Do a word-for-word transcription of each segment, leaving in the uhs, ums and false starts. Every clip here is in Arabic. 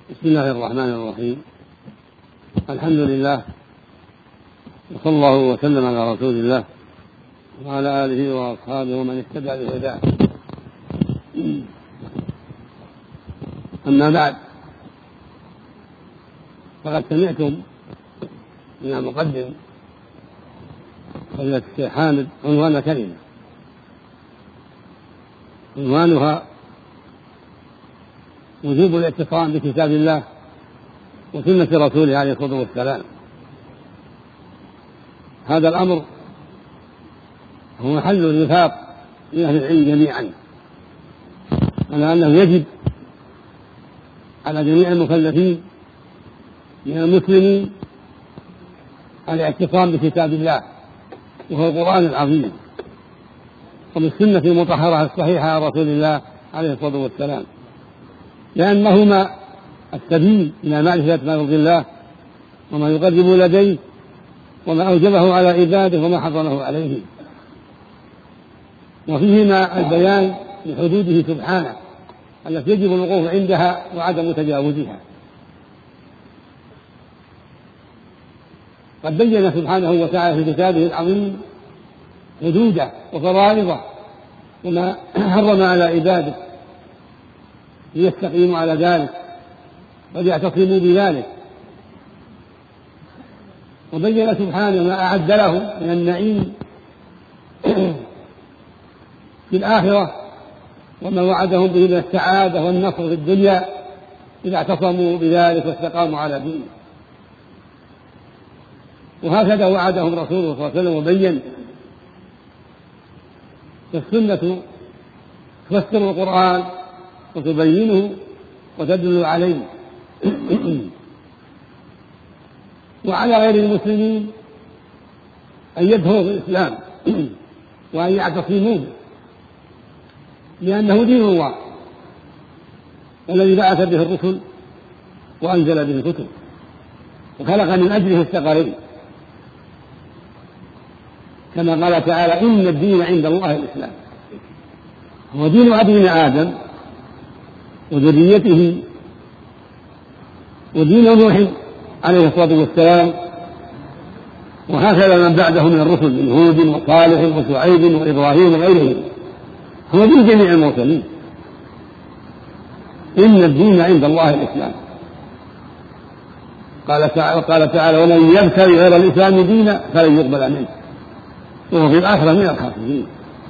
بسم الله الرحمن الرحيم. الحمد لله، وصلى الله وسلم على رسول الله وعلى آله وأصحابه ومن اهتدى بهداه. أما بعد، فقد سمعتم من المقدم فضيلة الشيخ حامد عنوان كلمة، عنوانها وجوب الاعتصام بكتاب الله وسنة رسوله عليه الصلاة والسلام. هذا الأمر هو محل الوفاق لأهل العلم جميعا، على أنه يجب على جميع المكلفين من المسلمين الاعتصام بكتاب الله وهو القرآن العظيم وبالسنة المطهرة الصحيحة على رسول الله عليه الصلاة والسلام، لأنهما السبيل إلى معرفة ما يرضي الله وما يقرب لديه وما أوجبه على عباده وما حرمه عليه، وفيهما البيان لحدوده سبحانه التي يجب الوقوف عندها وعدم تجاوزها. قد بين سبحانه وتعالى في كتابه العظيم حدوده وفرائضه وما حرم على عباده ليستقيموا على ذلك وليعتصموا بذلك، وبين سبحانه ما أعد لهم من النعيم في الآخرة وما وعدهم به من السعادة والنصر في الدنيا إذا اعتصموا بذلك واستقاموا على دينه. وهكذا وعدهم رسوله صلى الله عليه وسلم وبين. فالسنة تفسر القرآن وتبينه وتدل عليه، وعلى غير المسلمين أن يدخلوا في الإسلام وأن يعتصموا به، لأنه دين الله الذي بعث به الرسل وأنزل به الكتب وخلق من أجله الثقلين، كما قال تعالى: إن الدين عند الله الإسلام. هو دين أبينا آدم وذريته ودين نوح عليه الصلاة والسلام، وهكذا من بعده من الرسل من هود وصالح وشعيب وإبراهيم وغيرهم. هو دين جميع المرسلين. إن الدين عند الله الإسلام. قال تعالى, قال تعالى: ومن يبتغي غير الإسلام دينا فلن يقبل منه وهو في الآخرة من الخاسرين.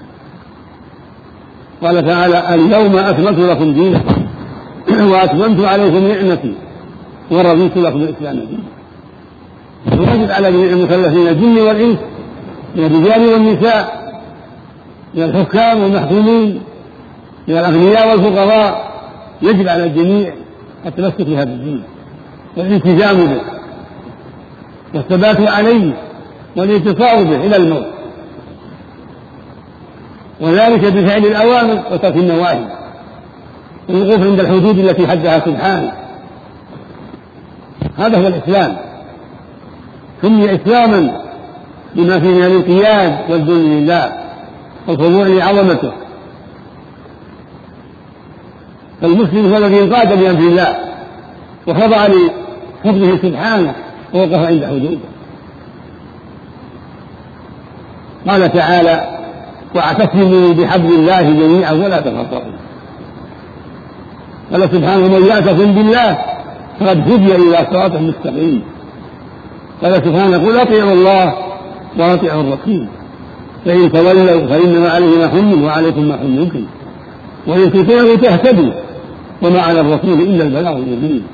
قال تعالى: اليوم أكملت لكم دينكم وأتممت عليكم نعمتي ورضيت لكم الإسلام دينا. ويجب على جميع المكلفين الجن والإنس من الرجال والنساء من الحكام والمحكومين من الأغنياء والفقراء، يجب على الجميع التمسك بهذا الدين والالتزام به والثبات عليه والانتصار به إلى الموت، وذلك بفعل الأوامر وترك النواهي والوقوف عند الحدود التي حدها سبحانه. هذا هو الإسلام. سمي إسلاما بما فيه من الانقياد والذل لله والخضوع لعظمته. فالمسلم هو الذي انقاد بأمر الله وخضع لحكمه سبحانه ووقف عند حدوده. قال تعالى: واعتصموا بحبل الله جميعا ولا تفرقوا. قال سبحانه: من يعتصم بالله فقد هدي إلى صراط مستقيم. قال سبحانه: قل أطيعوا الله وأطيعوا الرسول فإن تولوا فإنما عليه ما حمل وعليكم ما حملتم وإن تطيعوا تهتدوا وما على الرسول إلا البلاغ المبين.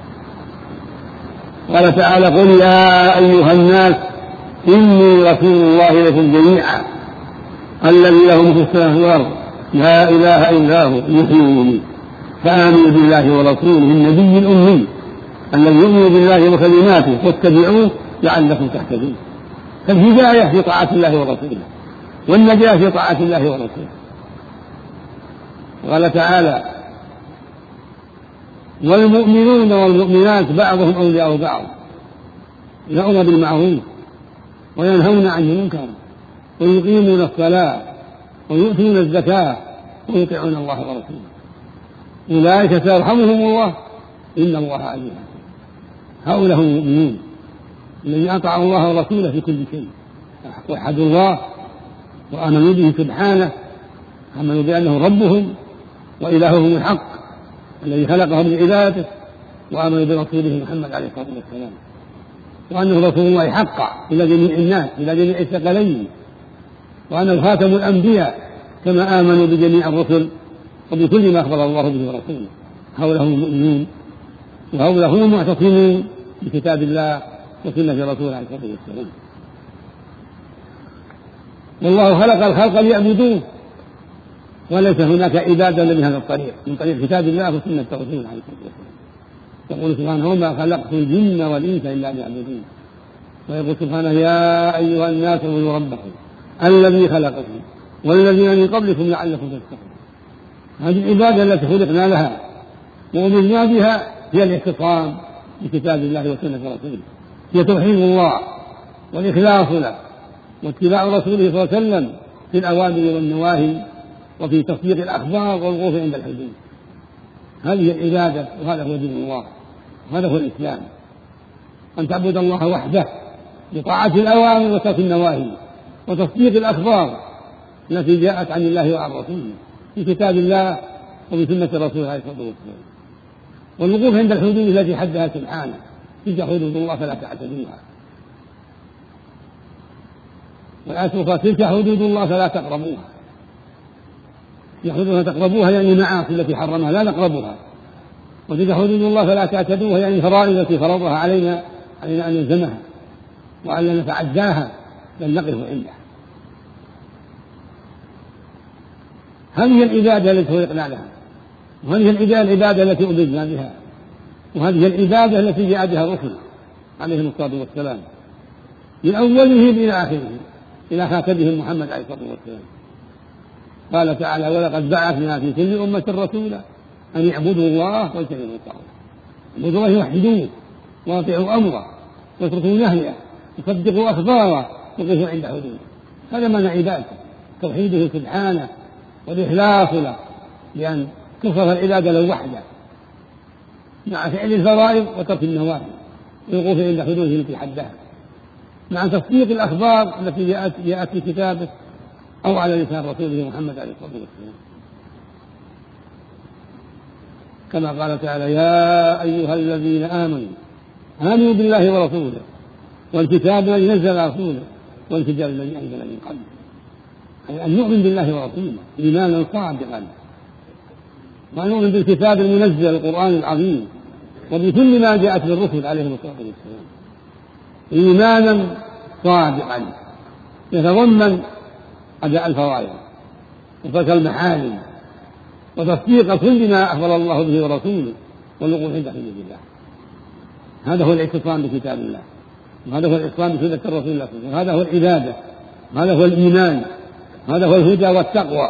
قال تعالى: قل يا أيها الناس إني رسول الله إليكم جميعا الذي له ملك السماوات والأرض لا إله إلا هو يحيي ويميت فآمنوا بالله ورسوله النبي الأمي الذي يؤمن بالله وكلماته واتبعوه لعلكم تهتدون. فالهداية في طاعة الله ورسوله والنجاة في طاعة الله ورسوله. قال تعالى: والمؤمنون والمؤمنات بعضهم أولياء بعض يأمرون بالمعروف وينهون عن المنكر ويقيمون الصلاة ويؤتون الزكاة ويطيعون الله ورسوله أولئك سيرحمهم الله إن الله عزيز حكيم. هؤلاء هم المؤمنون الذين أطاعوا الله ورسوله في كل شيء، وحدوا الله وآمنوا به سبحانه، آمنوا بأنه ربهم وإلههم الحق الذي خلقهم لعبادته، وآمنوا برسوله محمد عليه الصلاة والسلام، وأنه رسول الله حقا إلى جميع الناس إلى جميع الثقلين، وأنه خاتم الأنبياء كما آمنوا بجميع الرسل وبكل ما أخبر الله به ورسوله. هؤلاء هم المؤمنون، وهؤلاء هم المعتصمون بكتاب الله وسنة رسوله عليه الصلاة والسلام. والله خلق الخلق ليعبدوه، وليس هناك عبادة من هذا الطريق، من طريق كتاب الله وسنة رسوله عليه الصلاة والسلام. يقول سبحانه: وما خلقت الجن والإنس إلا ليعبدون. ويقول سبحانه: يا أيها الناس اعبدوا ربكم الذي خلقكم والذين من قبلكم لعلكم تتقون. هذه العبادة التي خلقنا لها وأمرنا بها هي الاعتصام بكتاب الله وسنة رسوله، هي توحيد الله والإخلاص له واتباع رسوله صلى الله عليه وسلم في الأوامر والنواهي وفي تصديق الأخبار والوقوف عند الحدود. هذه العبادة وهذا هو دين الله وهذا هو الإسلام، أن تعبد الله وحده بطاعة الأوامر وترك النواهي وتصديق الأخبار التي جاءت عن الله وعن رسوله في كتاب الله وبسنة رسوله عليه الصلاة والسلام، والوقوف عند الحدود التي حدها سبحانه: تلك حدود الله فلا تعتدوها. والآية الأخرى: تلك حدود الله فلا تقربوها. تلك حدود تقربوها يعني المعاصي التي حرمها لا نقربها، وتلك حدود الله فلا تعتدوها يعني الفرائض التي فرضها علينا علينا أن نلزمها وأن نتعداها بل نقف عندها. هذه العبادة التي خلقنا لها، وهذه العبادة التي أمرنا بها، وهذه العبادة التي جاء بها الرسل عليهم الصلاة والسلام من أولهم إلى آخرهم إلى خاتمهم محمد عليه الصلاة والسلام. قال تعالى: ولقد بعثنا في كل أمة رسولا أن يعبدوا الله واجتنبوا الطاغوت. اعبدوا الله يوحدوه واطيعوا أمره واتركوا نهيه وصدقوا أخباره وقفوا عند حدوده. هذا معنى عبادته، توحيده سبحانه والإخلاص له بأن تصرف العبادة له وحده مع فعل الفرائض وترك النواهي والوقوف عند حدوده التي حدها، مع تصديق الأخبار التي جاءت, جاءت في كتابه أو على لسان رسوله محمد عليه الصلاة والسلام، كما قال تعالى: يا أيها الذين آمنوا آمنوا بالله ورسوله والكتاب الذي نزل على رسوله والكتاب الذي أنزل من قبل. أي أن نؤمن بالله ورسوله إيمانا صادقا، وأن نؤمن بالكتاب المنزل القرآن العظيم وبكل ما جاءت بالرسل عليهم الصلاة والسلام إيمانا صادقا يتضمن أداء الفرائض وترك المحارم وتصديق كل ما أخبر الله به ورسوله والوقوف عند حدود الله. هذا هو الاعتصام بكتاب الله، وهذا هو الاعتصام بسنة الرسول الله، وهذا هو العبادة، وهذا هو الإيمان، هذا هو الهدى والتقوى.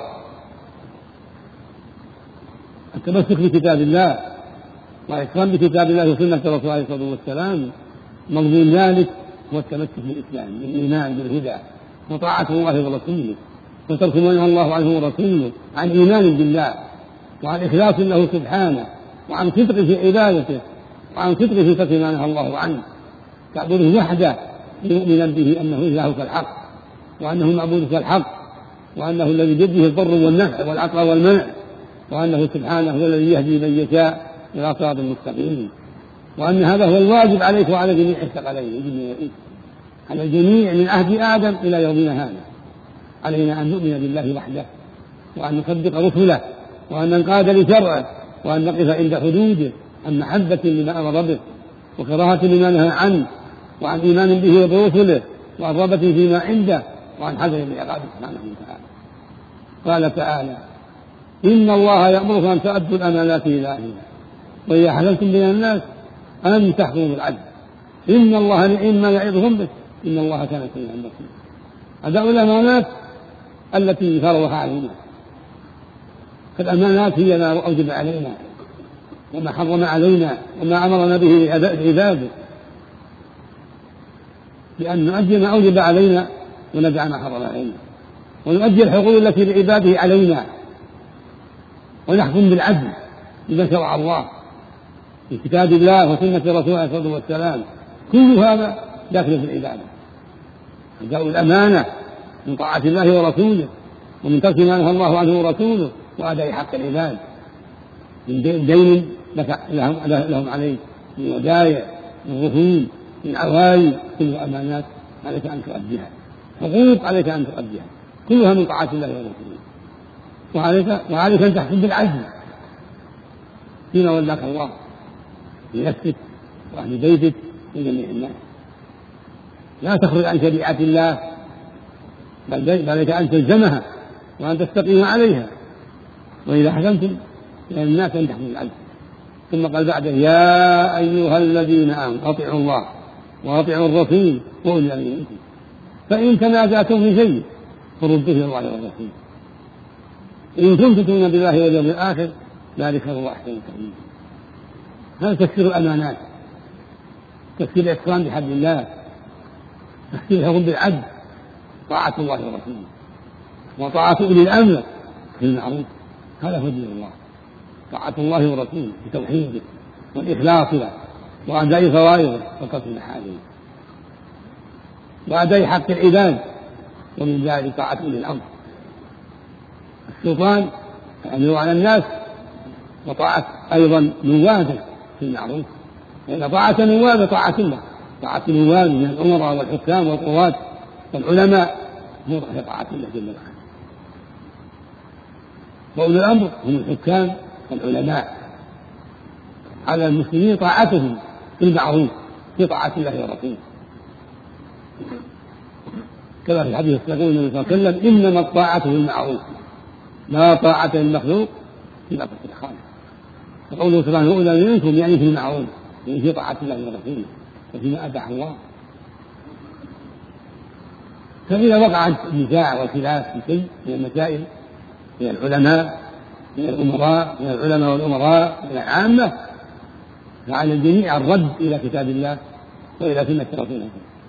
التمسك بكتاب الله والاعتصام بكتاب الله وسنة الرسول عليه الصلاة والسلام مضمون ذلك هو التمسك بالإسلام بالإيمان بالهدى وطاعة الله ورسوله وترك ما نهى الله عنه ورسوله عن إيمان بالله وعن إخلاص له سبحانه وعن صدق في عبادته وعن صدق في ترك ما نهى الله عنه، تعبده وحده مؤمنا به أنه إلهك الحق وأنه معبودك الحق وأنه الذي بيده الضر والنفع والعطاء والمنع، وأنه سبحانه هو الذي يهدي من يشاء إلى صراط مستقيم، وأن هذا هو الواجب عليك وعلى جميع الثقلين على الجميع من عهد آدم إلى يومنا هذا. علينا أن نؤمن بالله وحده وأن نصدق رسله وأن ننقاد لشرعه وأن نقف عند حدوده عن محبة لما أمر به وكراهة لما نهى عنه وعن إيمان به وبرسله وعن رغبة فيما عنده وعن حذر لعقابه سبحانه وتعالى. قال تعالى: إن الله يأمركم أن تؤدوا الأمانات إلى أهلها وإذا حللتم بين الناس أن تحكموا بالعدل إن الله نعم ما يعظهم به إن الله كان سميعا بصيرا. أداء الأمانات التي فرضها علينا، فالأمانات هي ما أوجب علينا وما حرم علينا وما أمرنا به عباده، بأن نؤدي ما أوجب علينا وندع ما حرم علينا ونؤدي الحقوق التي لعباده علينا ونحكم بالعدل بما شرع الله في كتاب الله وسنة رسوله عليه الصلاة والسلام، كل هذا داخل في العبادة. أداء الأمانة من طاعة الله ورسوله، ومن ترك ما نهى الله عنه ورسوله، وأداء حق العباد من دين لهم عليه، من ودايع، من رهون، من عوائد، كل أمانات عليك أن تؤديها، حقوق عليك أن تؤديها، كلها من طاعة الله ورسوله. وعليك, وعليك أن تحكم بالعدل فيما ولاك الله لنفسك وأهل بيتك وجميع الناس. لا تخرج عن شريعة الله، بل عليك أن تلزمها وأن تستقيم عليها. وإذا حكمتم بين الناس أن تحكموا بالعدل. ثم قال بعد: يا أيها الذين آمنوا أطيعوا الله وأطيعوا الرسول وأولي الأمر منكم فإن تنازعتم في شيء فردوه إلى الله والرسول إن كنتم تؤمنون بالله واليوم الآخر ذلك هو أحسن التأويل. هذا تفسير الأمانات، تفسير الإكرام بحبل الله، تفسير الحكم بالعدل، طاعة الله ورسوله، وطاعة أولي الأمر في المعروف. هذا هو دين الله، طاعة الله ورسوله بتوحيده والإخلاص له وأداء فرائضه وكسر محارمه وأداء حق العباد، ومن ذلك طاعة أولي الأمر. السلطان يأمر على الناس، وطاعة أيضا نوابه في المعروف، لأن طاعة نوابه طاعة الله، طاعة نوابه من الأمراء والحكام والقضاة والعلماء هو طاعة الله جل وعلا. وأولي الأمر هم الحكام والعلماء، على المسلمين طاعتهم بالمعروف في طاعة الله ورسوله. كما في الحديث يقول النبي صلى الله عليه وسلم: إنما الطاعة بالمعروف لا طاعة للمخلوق في معصية الخالق. وقوله سبحانه: أولى منكم يعني في المعروف، يعني في طاعة الله ورسوله وفيما أباح الله. فإذا وقع النزاع والخلاف في شيء من المسائل من العلماء من الأمراء من العلماء والأمراء من العامة، فعلى الجميع الرد إلى كتاب الله وإلى سنة رسوله.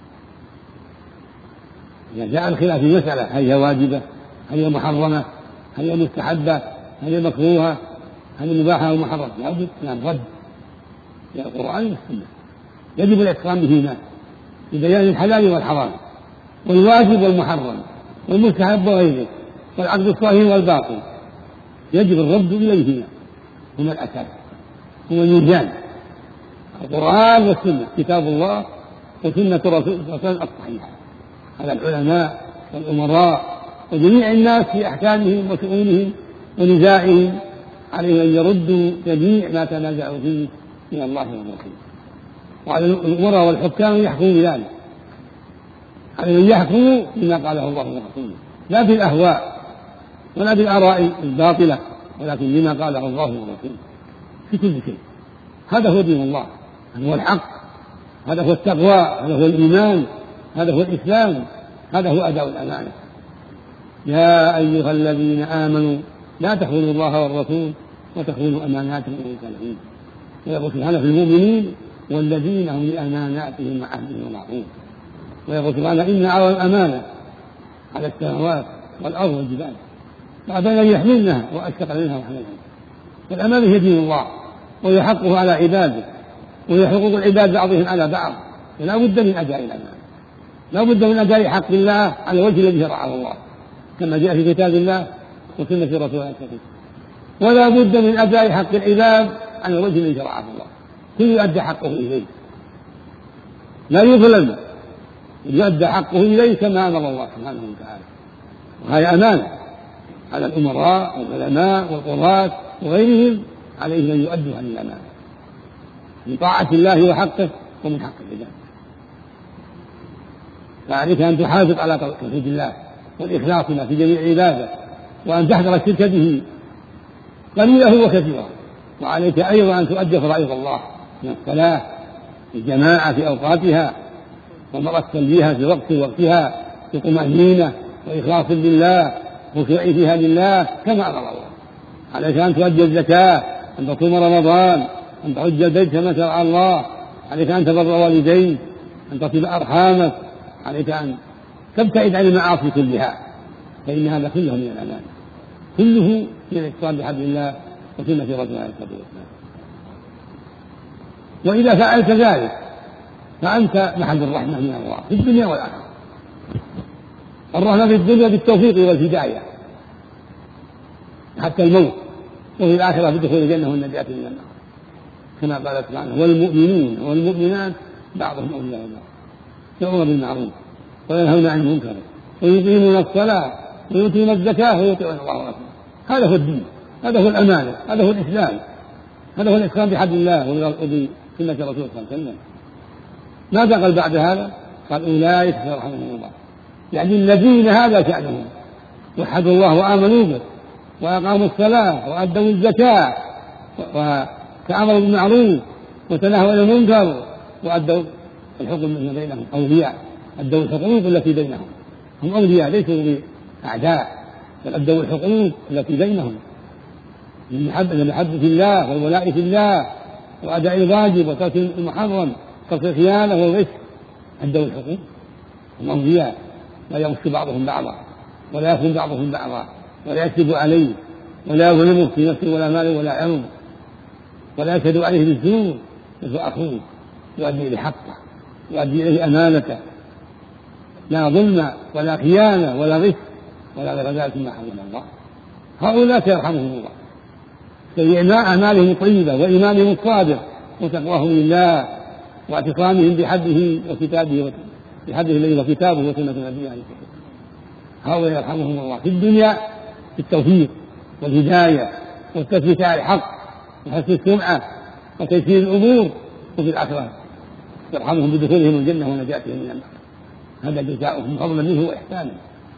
إذا جاء الخلاف في مسألة هل هي واجبة، هل هي محرمة، هل هي مستحبة، هل هي مكروهة، هل هي مباحة أو محرمة، لابد من الرد إلى القرآن والسنة. يجب الإكرام بهما ببيان الحلال والحرام والواجب والمحرم والمستحب وغيره والعقد الصحيح والباطل، يجب الرد إليهما، هما الأساس، هما الميزان، القرآن والسنة، كتاب الله وسنة رسول الله الصحيحة. على العلماء والأمراء وجميع الناس في أحكامهم وشؤونهم ونزاعهم عليهم أن يردوا جميع ما تنازعوا فيه من الله والرسول. وعلى الأمراء والحكام يحكموا بذلك، عليهم أن يحكموا بما قاله الله ورسوله، لا بالأهواء ولا بالآراء الباطلة، ولكن بما قاله الله ورسوله في كل شيء. هذا هو دين الله، هذا هو الحق، هذا هو التقوى، هذا هو الإيمان، هذا هو الإسلام، هذا هو أداء الأمانة. يا أيها الذين آمنوا لا تخونوا الله والرسول وتخونوا أماناتكم وأنتم تعلمون. ويقول سبحانه في المؤمنين والذين هم لأماناتهم وعهدهم راعون. ويقول سبحانه: إن عرض الأمانة على السماوات والأرض والجبال فأبين أن يحملنها وأشفق منها وحملها. والأمانة هي دين الله، وهي حقه على عباده، وهي حقوق العباد بعضهم على بعض، فلا بد من أداء الأمانة، لا بد من أداء حق الله على الوجه الذي شرعه الله كما جاء في كتاب الله وسنة رسوله صلى الله عليه وسلم، ولا بد من أداء حق العباد على الوجه الذي شرعه الله، كل يؤدى حقه إليه، لا يظلم، يؤدى حقه إليه كما أمر الله سبحانه وتعالى. وهي أمانة على الأمراء والعلماء والقضاة وغيرهم، عليهم أن يؤدوا هذه الأمانة من طاعة الله وحقه ومن حق العباد. فعليك أن تحافظ على توحيد الله والإخلاص له في جميع عباده، وأن تحذر الشرك به قليله وكثيره. وعليك أيضا أن تؤدي فرائض الله من الصلاة الجماعة في أوقاتها، ومرة تصليها في وقت وقتها بطمأنينة وإخلاص لله وخشوع فيها لله كما أمر الله. عليك أن تؤدي الزكاة، أن تصوم رمضان، أن تحج البيت كما شرع الله، عليك أن تبر والديك، أن تصل أرحامك، عليك أن تبتعد عن المعاصي كلها، فإن هذا كله من الأمانة، كله من الاتصال بحبل الله وسنة رسول الله صلى الله عليه وسلم. وإذا فعلت ذلك فأنت محل الرحمة من الله في الدنيا والآخرة. الرحمة في الدنيا بالتوفيق والهداية حتى الموت، وفي الآخرة بدخول الجنة والنجاة من النار، كما قال سبحانه: والمؤمنون والمؤمنات بعضهم أولياء بعض يأمرون بالمعروف وينهون عن المنكر ويقيمون الصلاة ويؤتون الزكاة ويطيعون الله ورسوله. هذا هو الدين، هذا هو الأمانة، هذا هو الإسلام، هذا هو الإسلام بحبل الله وبسنة الرسول صلى الله عليه وسلم. ماذا قال بعد هذا؟ قال: أولئك سيرحمهم الله، يعني الذين هذا شأنهم وحدوا الله وآمنوا به وأقاموا الصلاة وأدوا الزكاة وتعاملوا بالمعروف وتناهوا عن المنكر وأدوا الحقوق التي بينهم، أولياء أدوا الحقوق التي بينهم، هم أولياء ليسوا أعداء، بل أدوا الحقوق التي بينهم من محبة الله والولاء في الله وأداء الواجب وترك المحرم، ترك الخيانة والغش، أدوا الحقوق، هم أولياء لا يغش بعضهم بعضا ولا يخون بعضهم بعضا ولا يكذب عليه ولا يظلمه في نفسه ولا ماله ولا عرض ولا يشهد عليه بالزور، مثل أخوه يؤدي إليه حقه يؤدي إليه أمانته، لا ظلم ولا خيانة ولا غش ولا غير ذلك مما حرم الله. هؤلاء سيرحمهم الله بإعماء أعمالهم الطيبة وإيمانهم الصادق وتقواهم لله واعتصامهم بحبه وكتابه بحبه الذي وكتابه وسنة نبيه عليه الصلاة والسلام. هؤلاء يرحمهم الله في الدنيا بالتوفيق والهداية والتثبيت على الحق وحسن السمعة وتيسير الأمور، وفي الآخرة يرحمهم بدخولهم الجنة ونجاتهم من النار. هذا جزاؤهم فضلا منه وإحسانا.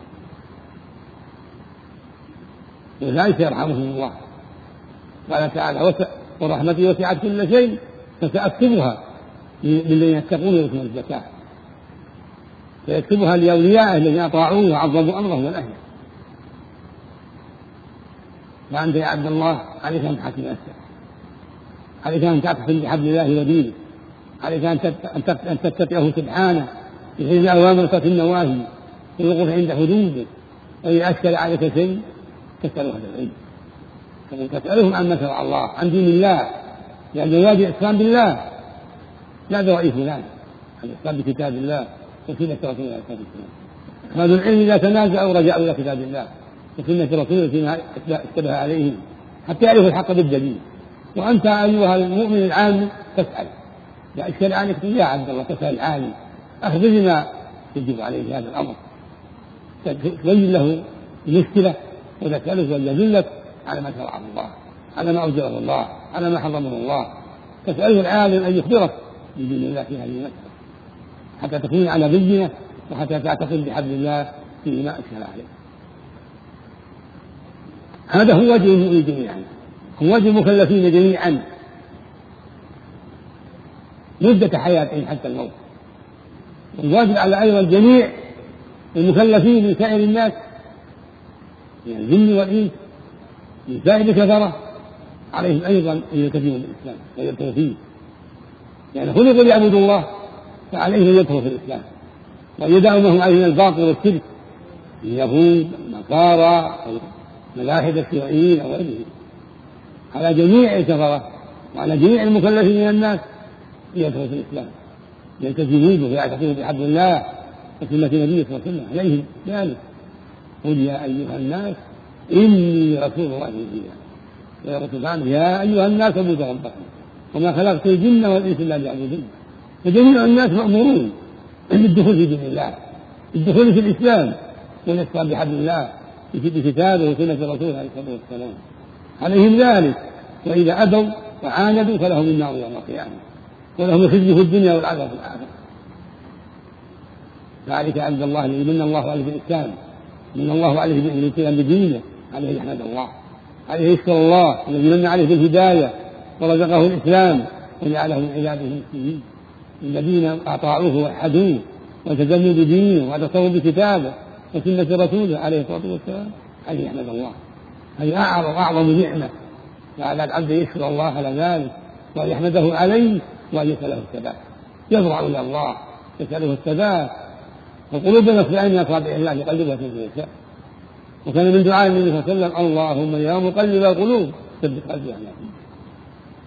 وذلك يرحمهم الله. قال تعالى: ورحمتي وسعت كل شيء فسأكتبها للذين يتقون ويؤتون الزكاة، فيكتبها لأوليائه الذين أطاعوه وعظموا أمره ونهيه. فأنت يا عبد الله عليك أن تحكم نفسك، عليك أن تعتصم بحبل الله ودينه، عليك أن تتقيه سبحانه بحيث أوامر وترك النواهي والوقوف عند حدوده. وإذا أشكل عليك شيء تسأله هذا العلم، تسألهم عما شرع الله عن دين الله، لأن الواجب الإسلام بالله لا برأي فلان، الإسلام بكتاب الله وسنة رسول الله صلى الله عليه وسلم. هذا العلم إذا تنازعوا رجعوا إلى كتاب الله وسنة رسوله فيما اشتبه عليهم حتى يعرفوا الحق بالدليل. وأنت أيها المؤمن العام تسأل، لا إشكال عليك يا عبد الله، تسأل العالم أخبرني ما يجب عليه هذا الأمر، تبين له المشكلة وتسأله ويدلك على ما شرعه الله، على ما أوجبه الله، على ما حرمه الله. تسأله العالم أن يخبرك بدين الله في هذه المسألة حتى تكون على بينة وحتى تعتقد بحبل الله فيما أشكل عليه. هذا هو وجه المؤمنين جميعا، هو وجه المكلفين جميعا مدة حياتهم حتى الموت. والواجب على أيضا الجميع المكلفين من سائر الناس من يعني الجن والإنس من سائر الكفرة عليهم أيضا أن يلتزموا بالإسلام ويدخلوا فيه، يعني خلقوا ليعبدوا الله فعليهم أن يدخلوا في الإسلام وأن يدعوا ما هم عليه من الباطل والشرك اليهود النصارى ملاحدة الشيوعيين أو غيرهم. على جميع الكفرة وعلى جميع المكلفين من الناس يدخلوا في الإسلام يلتزموا به ويعتقدوا بحبل الله وسنة نبيه صلى الله عليه وسلم عليهم ذلك. قل يا أيها الناس إني رسول الله إليكم. يا رسول الله يا أيها الناس اعبدوا ربكم وما خلقت الجن والإنس إلا ليعبدون. فجميع الناس مأمورون بالدخول في دين الله، بالدخول في الإسلام والاتصال بحبل الله بكتابه وسنة رسوله عليه الصلاة والسلام. عليهم ذلك، وإذا أبوا وعاندوا فلهم النار يوم القيامة ولهم الخزي في الدنيا والعذاب في الآخرة. ذلك عبد الله الذي من الله عليه بالإسلام، من الله عليه بالالتزام بدينه، عليه يحمد الله، عليه يشكر الله الذي من عليه بالهداية ورزقه الإسلام وجعله من عباده المسلمين الذين أطاعوه ووحدوه والتزموا بدينه واعتصموا بكتابه وسنة رسوله عليه الصلاة والسلام. عليه يحمد الله، هذه أعظم أعظم نعمة، وعلى العبد يشكر الله على ذلك وأن يحمده عليه وأن يسأله الثبات، يضرع إلى الله يسأله الثبات. وقلوبنا في عين أصابع الله يقلبها كيف يشاء. وكان من دعاء النبي صلى الله عليه وسلم اللهم يا مقلب القلوب ثبت قلبي على دينك.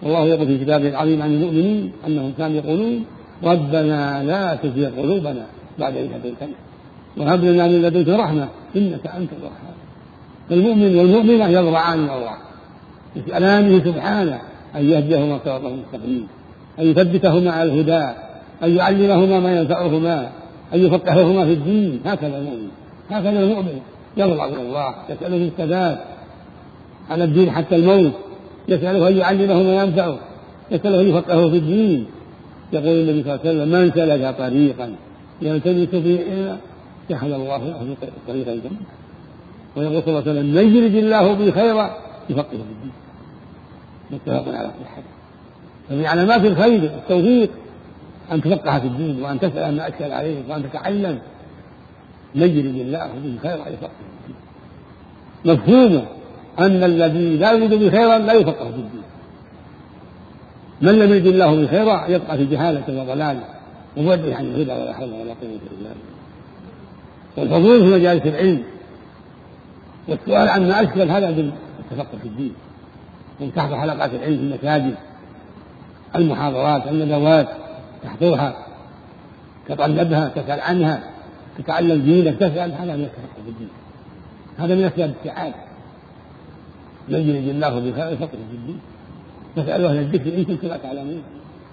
والله يقول في كتابه العظيم عن المؤمنين أنهم كانوا يقولون ربنا لا تزغ قلوبنا بعد إذ هديتنا وهب لنا من لدنك رحمة إنك أنت الوهاب. فالمؤمن والمؤمنة يضرعان الله يسألانه سبحانه أن يهديهما صراطا مستقيما، أن يثبتهما على الهدى، أن يعلمهما ما ينفعهما، أن يفقههما في الدين. هكذا المؤمن هكذا المؤمن يضرع إلى الله يسأله الثبات على الدين حتى الموت، يسأله أن يعلمه ما ينفعه، يسأله أن يفقهه في الدين. يقول النبي صلى الله عليه وسلم من سلك طريقا يلتمس فيه علما سهل الله له طريق الجنة. ويقول صلى الله عليه وسلم من يرد الله به خيرا يفقهه في الدين. متفق على صحته. فمن علامات الخير التوفيق أن تفقه في الدين وأن تسأل عما أشكل عليك وأن تتعلم. من يرد الله به خيرا يفقهه في الدين. مفهومه أن الذي لا يريد به خيرا لا يفقه في الدين. من لم يرد الله به خيرا يبقى في جهالة وضلال ومبعد عن الهدى ولا حول ولا قوة إلا بالله. والحضور في مجالس العلم والسؤال عما أشكل هذا بالتفقه في الدين، وتحضر حلقات العلم في المساجد، المحاضرات، الندوات تحضرها، تطلبها، تسأل عنها، تتعلم دينك، تسأل. هذا من التفقه في الدين، هذا من أسباب السعادة. من يرد الله بخير يفقهه في الدين. فاسألوا أهل الذكر إن كنتم لا تعلمون.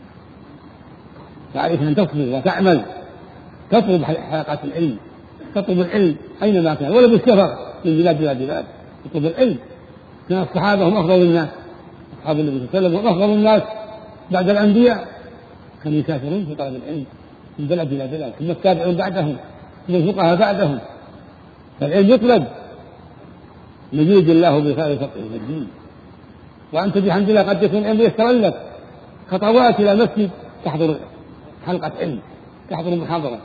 فعليك أن تصبر وتعمل، تطلب حلقات العلم، تطلب العلم أينما كان ولا بالسفر من بلاد إلى بلاد، تطلب العلم. كان الصحابة هم أفضل الناس، أصحاب النبي صلى الله عليه وسلم هم أفضل الناس بعد الأنبياء، كانوا يسافرون في طلب العلم من بلد إلى بلد، ثم التابعون بعدهم، ثم الفقهاء بعدهم. فالعلم يطلب. من يرد الله بخير يفقهه في الدين. وأنت بحمد الله قد يكون العلم يسر لك خطوات إلى مسجد تحضر حلقة علم، تحضر محاضرة،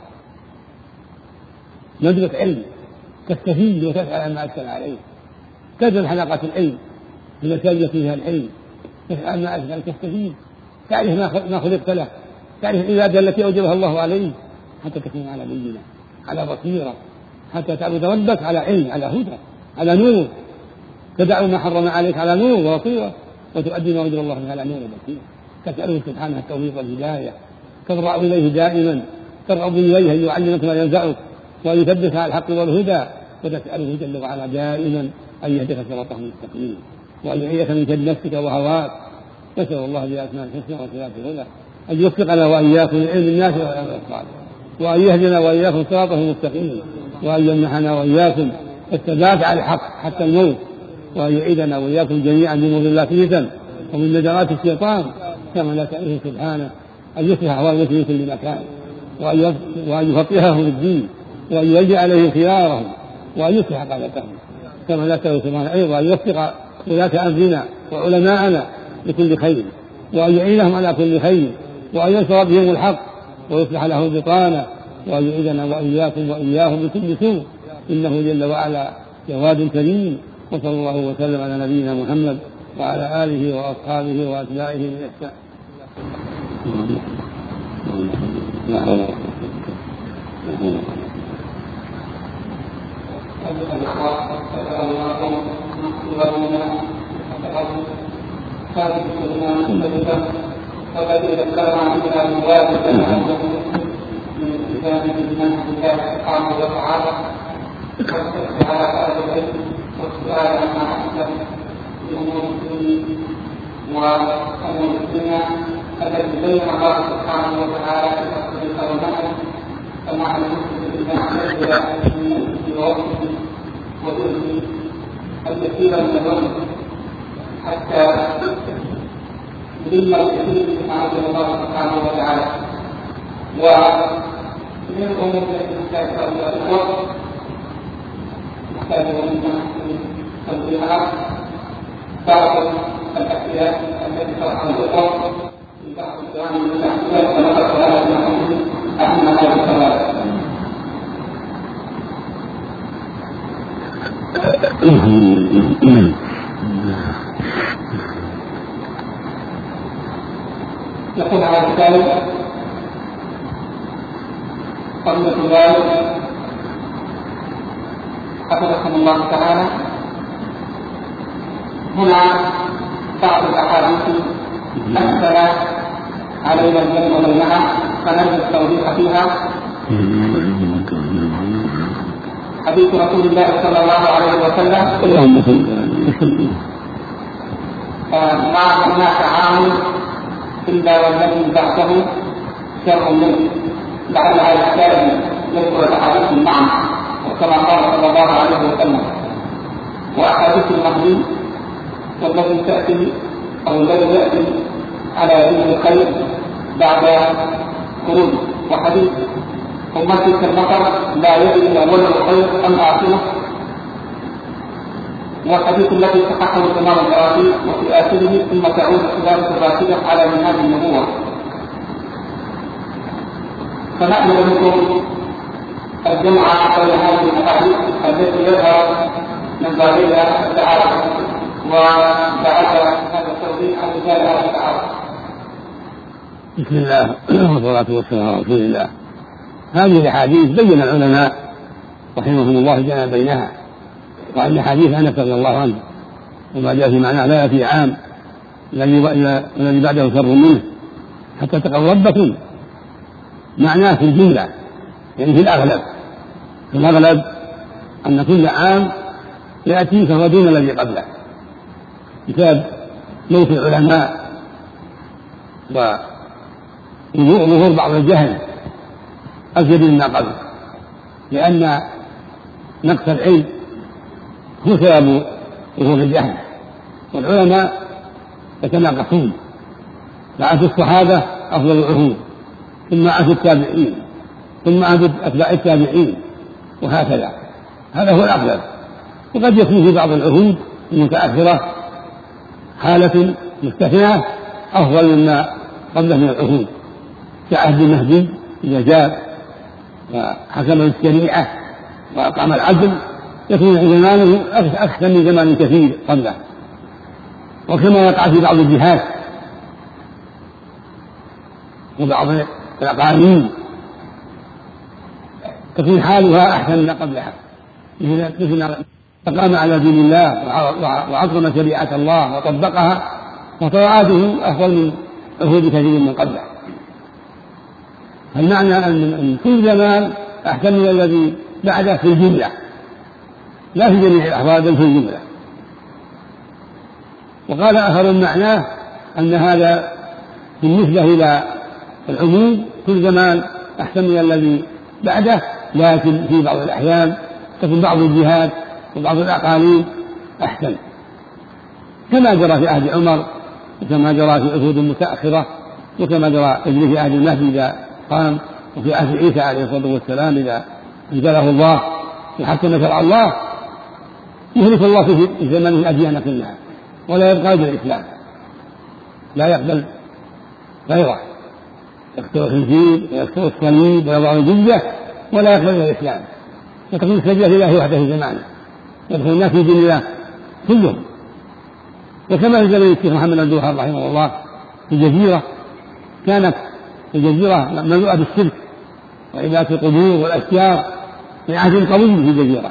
ندرة علم، تستفيد وتسأل عما أشكل عليه، تدرس حلقات العلم في المساجد فيها العلم، تسأل عما أشكل، تستفيد، تعرف ما خلقت له، تعرف العبادة التي أوجبها الله عليه، حتى تكون على بينة، على بصيرة، حتى تعبد ربك على علم، على هدى، على نور، تدع ما حرم عليك على نور وبصيرة، وتؤدي ما وجب الله على نور وبصيرة. تسأله سبحانه التوفيق والهداية، تضرع إليه دائما، ترغب إليه أن يعلمك ما ينفعك وأن يثبتك على الحق والهدى، وتسأله جل وعلا دائما أن يهديك صراطه المستقيم وأن يعيذك من شر نفسك وهواك. نسأل الله بأسماء الحسنى وصفاته العلى أن يوفقنا وإياكم للعلم النافع والعمل الصالح، وأن يهدنا وإياكم صراطه المستقيم، وأن يمنحنا وإياكم الثبات على الحق حتى الموت، وأن يعيدنا وإياكم جميعا من مضلات الفتن ومن ندرات الشيطان، كما لا تأله سبحانه أن يصلح أحوال المسلمين في كل مكان، وأن يفقههم في الدين، وأن يلجأ عليهم خيارهم، وأن يصلح قادتهم، كما لا تأله سبحانه أيضا أن يوفق ولاة أمرنا وعلماءنا لكل خير، وأن يعينهم على كل خير، وأن ينصر بهم الحق ويصلح لهم البطانة، وأن يعيدنا وإياكم وإياهم من كل سوء، إنه جل وعلا جواد كريم. وصلى الله وسلم على نبينا محمد وعلى آله وأصحابه وأتباعه بإحسان. والذي ذكرنا عنها من ذلك من كتاب من كتاب سبحانه وتعالى على هذا العلم والسؤال عما أحسن لأمور الدين وأمور الدنيا التي بين الله سبحانه وتعالى في الخير والنعم، فمعنى المسلم بالله في وقته وذله الكثير من الوقت حتى يدل الكثير بما أنزل الله سبحانه وتعالى. ومن الأمور التي تحتاج إلى الوقت يحتاج إلى بعض الأشياء التي ترحم الوقت في بعض الكلام من الأحياء ونقص هذا المحدود أهم هذه الثلاثة. نقول على الثالث قبل ذلك حفظكم الله تعالى هنا بعض الأحاديث أحسن علينا الجمع بينها فنرجو التوضيح فيها. حديث رسول الله صلى الله عليه وسلم ما هناك عام إلا والذي بعده شر منه، لعل هذا الكلام يذكر الأحاديث المعنى وكما قال صلى الله عليه وسلم. وأحاديث المهدي والذي تأتي أو الذي يأتي على دين الخير بعد خروج، وحديث أمتي كالمطر لا يدري أول الخير أم آخره، والحديث الذي صححه الإمام البراكي وفي آخره ثم تعود خلافة الراشدة على منهاج النبوة. فنأمل منكم الجمع بين هذه الأحاديث التي يظهر من ظاهرها التعارض، وبعد هذا التوضيح عن رجال هذا التعارض. بسم الله والصلاة والسلام على رسول الله. هذه الأحاديث بين العلماء رحمهم الله جمع بينها، وأن حديث أنس رضي الله عنه وما جاء في معناه لا يأتي عام الذي بعده شر منه حتى تقوا ربكم، معناه في الجملة يعني في الأغلب، في الأغلب أن كل عام يأتي فهو دون الذي قبله بسبب موت العلماء وظهور بعض الجهل أزيد مما قبل، لأن نقص العلم هو سبب ظهور الجهل، والعلماء يتناقصون، فعهد الصحابة أفضل العهود، ثم عهد التابعين، ثم عهد أتباع التابعين، وهكذا. هذا هو الأغلب. وقد يكون في بعض العهود المتأخرة حالة مستثناة أفضل مما قبله من العهود، كعهد المهدي إذا جاء وحكم الشريعة وأقام العدل يكون زمانه أكثر من زمان كثير قبله. وكما يقع في بعض الجهات وبعض الأقاليم تكون حالها أحسن من قبلها، مثل فقام على دين الله وعظم شريعة الله وطبقها، وطاعاته أفضل من عهود كثير من قبله. فالمعنى أن كل زمان أحسن من الذي بعده في الجملة، لا في جميع الأحوال بل في الجملة. وقال آخر معناه أن هذا بالنسبة إلى العموم كل زمان أحسن من الذي بعده، لكن في بعض الأحيان تكون بعض الجهات وبعض الأقاليم أحسن، كما جرى في عهد عمر، وكما جرى في عهود متأخرة، وكما جرى في عهد المهدي إذا قام، وفي عهد عيسى عليه الصلاة والسلام إذا أنزله الله وحكم شرع الله يهلك الله في زمنه الأديان كلها ولا يبقى إلا الإسلام، لا يقبل غيره، يقتل الخنزير ويقتل الصليب ويضع الجزية ولا يقبل إلا الإسلام، فتكون السجدة لله وحده في زمانه، يدخل الناس في دين الله كلهم. وكما في زمن الشيخ محمد الدوحة رحمه الله في الجزيرة، كانت الجزيرة مملوءة بالشرك وعبادة القبور والأشجار في عهد قوي في الجزيرة.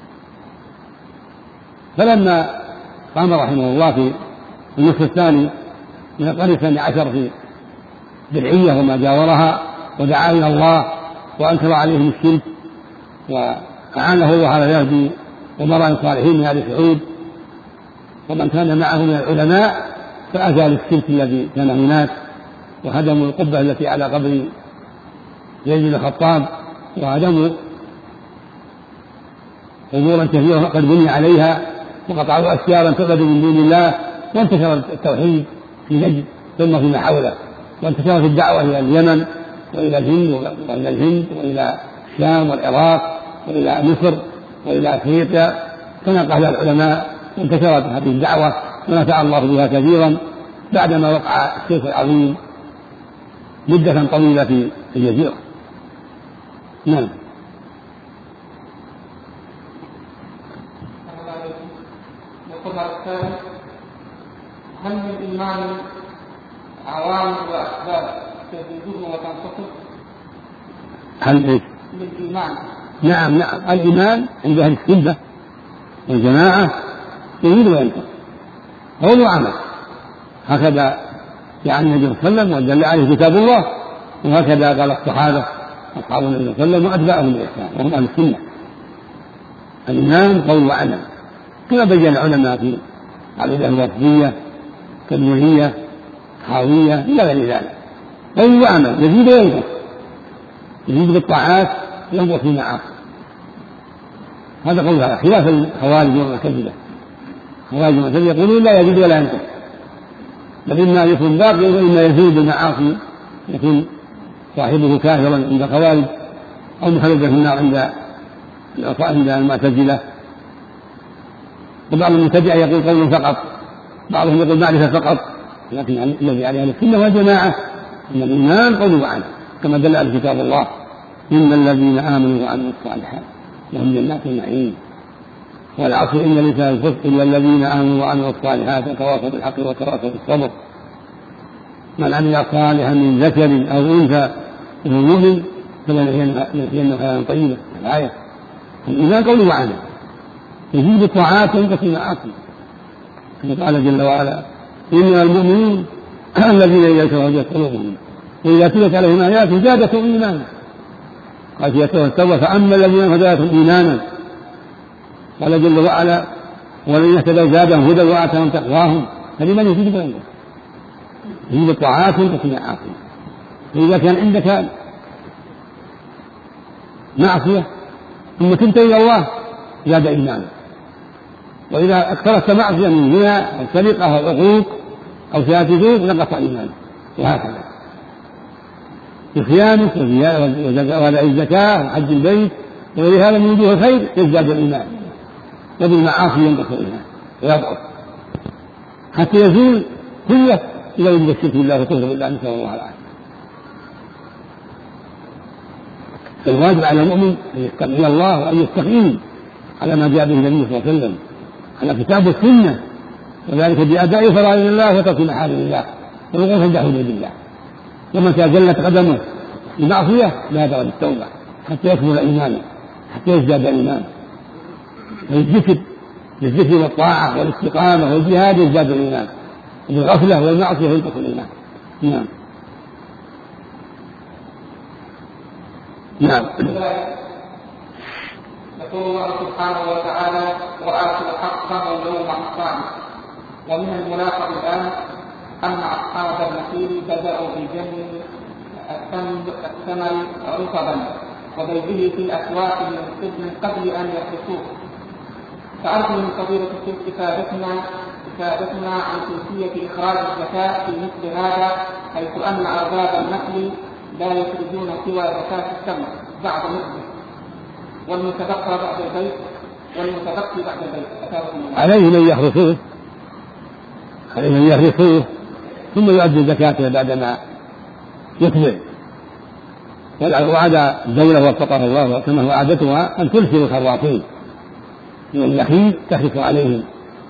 فلما قام رحمه الله في النصف الثاني من القرن الثاني عشر في درعية وما جاورها ودعا إلى الله وأنكر عليهم الشرك وأعانه الله على ذلك بأمراء صالحين من آل سعود ومن كان معه من العلماء، فأزال الشرك الذي كان هناك وهدموا القبة التي على قبر زيد بن الخطاب، وهدموا أمورا كثيرة قد بني عليها، وقطعوا أشجارا تعبد من دون الله، وانتشر التوحيد في نجد ثم فيما حوله، وانتشرت الدعوة إلى اليمن وإلى الهند وإلى الهند وإلى الشام والعراق وإلى مصر وإلى أفريقيا، تنقل العلماء وانتشرت هذه الدعوة ونفع الله بها كثيرا بعدما وقع الشرك العظيم مدة طويلة في الجزيرة. نعم. هل من الإيمان عوامل وأسباب تزيده وتنقصه؟ هل إيش؟ من الإيمان. نعم نعم، الإيمان عند أهل السنة والجماعة يزيد وينقص، قول وعمل، هكذا يعني النبي صلى الله عليه وسلم ودل عليه كتاب الله، وهكذا قال الصحابة أصحاب النبي صلى الله عليه وسلم وأتباعهم بإحسان وهم أهل السنة. الإيمان قول وعمل كما بين العلماء في العقيدة الوصفية كالنورية حاوية إلى غير ذلك. قول وعمل يزيد وينقص، يزيد بالطاعات ينقص بالمعاصي. هذا قول هذا خلاف الخوارج والمعتزلة. الخوارج والمعتزلة يقولون لا يزيد ولا ينقص، بل إما يكون باقي وإما يزيد بالمعاصي يكون صاحبه كافرا عند الخوارج أو مخلدا في النار عند عند المعتزلة. وبعض المبتدعة يقول قول فقط، بعضهم يقول معرفة فقط، لكن الذي عليه أهل السنة والجماعة أن الإيمان قول وعمل كما دل على كتاب الله: إن الذين آمنوا وعملوا الصالحات لهم جنات النعيم. والعصر إن الإنسان الخسر إلا الذين آمنوا وعملوا الصالحات وتواصوا بالحق وتواصوا بالصبر. من عمل صالحا من ذكر أو أنثى وهو مؤمن فلنحيينه حياة طيبة. الآية الإيمان قول وعمل يزيد الطاعات وينقص المعاصي. كما قال جل وعلا: إنما المؤمنون الذين إذا توجهت قلوبهم وإذا تلت عليهم آياته زادتهم إيمانا. قال في سورة التوبة: فأما الذين زادتهم إيمانا. قال جل وعلا: والذين اهتدوا زادهم هدى وآتاهم تقواهم. فلمن يزيد وينقص؟ يزيد الطاعات وينقص المعاصي. فإذا كان عندك معصية ثم تنتهي إلى الله زاد إيمانا، وإذا أكثرت معصية من زنا أو سرقة أو عقوق أو شهادة زور نقص إيمانا. وهكذا في صيامك وأداء الزكاة وحج البيت وغير هذا من وجوه الخير يزداد الإيمان، وبالمعاصي ينقص الإيمان ويضعف حتى يزول كله إلى وجود الشرك بالله وكفر بالله، نسأل الله العافية. الواجب على المؤمن أن يستقي الله وأن يستقيم على ما جاء به النبي صلى الله عليه وسلم على كتاب السنة، وذلك بأداء فرائض الله وترك محارم الله والوقوف عند حدود الله. ومتى جلت قدمه بمعصية بادر بالتوبة حتى يكمل إيمانه، حتى يزداد إيمانه، والذكر بالذكر والطاعة والاستقامة والجهاد يزداد الإيمان، وبالغفلة والمعصية ينقص الإيمان. نعم نعم. يقول الله سبحانه وتعالى: وآتوا حقه يوم حصاده. ومن الملاحظ الآن أن أصحاب النخيل بدأوا بجنب الثمر رطبا وبيعه في الأسواق من قبل أن يحرصوه. فأرجو من فضيلة الشيخ إفادتنا إفادتنا عن كيفية إخراج الزكاة في مثل هذا، حيث أن أرباب النخل لا يخرجون سوى زكاة الثمر بعد مدة، والمتبقى بعد البيت والمتبقي بعد البيت. عليه من يحرصوه عليه من يحرصوه ثم يؤدي الزكاة بعدما يكبر. وعد الدولة وفقها الله كما هو عادتها أن ترسل الخراطين من النخيل تحرص عليهم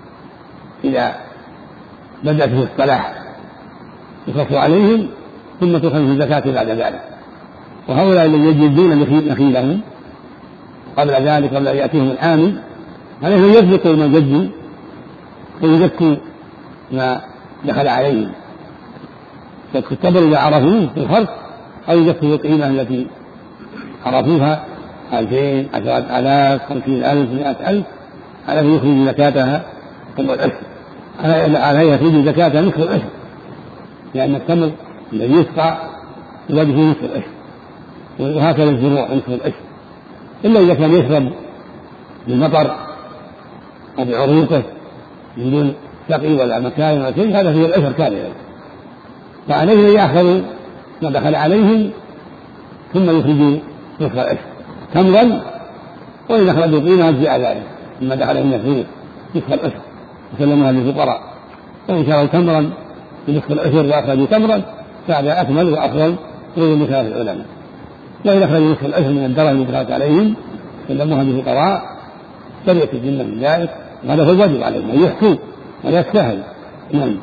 إذا بدأت في الصلاح، يخص عليهم ثم تخرج الزكاة بعد ذلك. وهؤلاء الذين يجدون نخيلهم قبل ذلك قبل أن يأتيهم العامل عليهم يسبقوا من جد ويزكوا ما دخل عليهم، يزكوا التبر إذا عرفوه في الخرق، أو يزكوا القيمة التي عرفوها ألفين عشرة آلاف خمسين ألف مئة ألف، عليه يخرج زكاتها ثم العشر، عليه يخرج زكاتها نصف العشر، لأن التمر الذي يسقى يوجد فيه نصف العشر، وهكذا الزروع نصف العشر، إلا إذا كان يشرب بالمطر أو بعروقه من دون سقي ولا مكان ولا شيء، هذا فيه العشر كاملا. فعليه يأخذ ما دخل عليهم ثم يخرج نصف العشر تمرا، وإذا أخرجوا قيمة أجزاء ذلك مما دخل من فيه نصف العشر وسلمها للفقراء. وإن شاءوا تمرا بنصف العشر وأخرجوا تمرا فهذا أكمل وأفضل غير مثال العلماء. وإن أخرجوا نصف العشر من الدرهم التي دخلت عليهم سلموها للفقراء برئت الذمة من ذلك، وهذا هو الواجب عليهم أن يحكوا ولا يستاهل. نعم.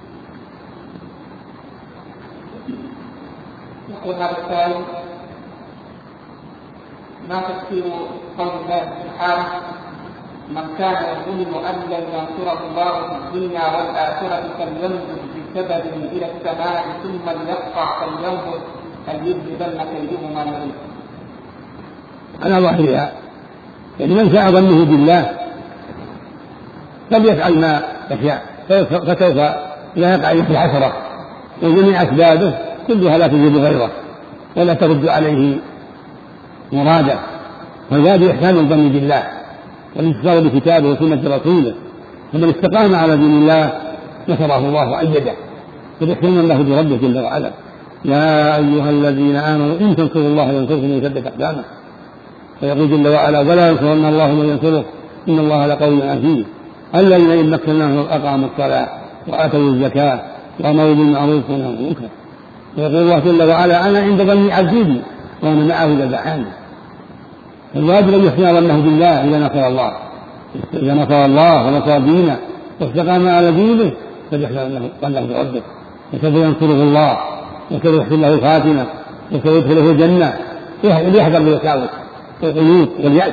يقول هذا السائل: ما تفسير قول الله سبحانه: من كان يظن أن لن ينصره الله في الدنيا والآخرة فليمدد سبب إلى السماء ثم ليقطع فلينظر هل يذهبن كيدهما معي. على ظاهرها يعني من ساء ظنه بالله فليفعل ما يشاء فسوف لا يقع في الحسرة، وجميع أسبابه كلها لا تجيب غيره ولا ترد عليه مراده، وهذا إحسان الظن بالله والانتصار بكتابه وسنة رسوله. فمن استقام على دين الله نصره الله وأيده فبإحسان الله بربه جل وعلا. يا أيها الذين آمنوا إن تنصروا الله ينصركم ويثبت أقدامكم، فيقول جل وعلا ولا ينصرن الله من ينصره إن الله لقوي عزيز الذين إن مكناهم أقاموا الصلاة وآتوا الزكاة وأمروا بالمعروف ونهوا عن المنكر. ويقول الله جل وعلا أنا عند ظن عبدي بي وأنا معه إذا دعاني. الواجب أن يحسن ظنه بالله إذا نصر الله إذا نصر الله ونصر دينه واستقام على دينه فليحسن ظنه بربه وسوف ينصره الله وسوف يحسن له خاتمة وسوف يدخله الجنة. ليحذر بالوساوس والقنوط واليأس،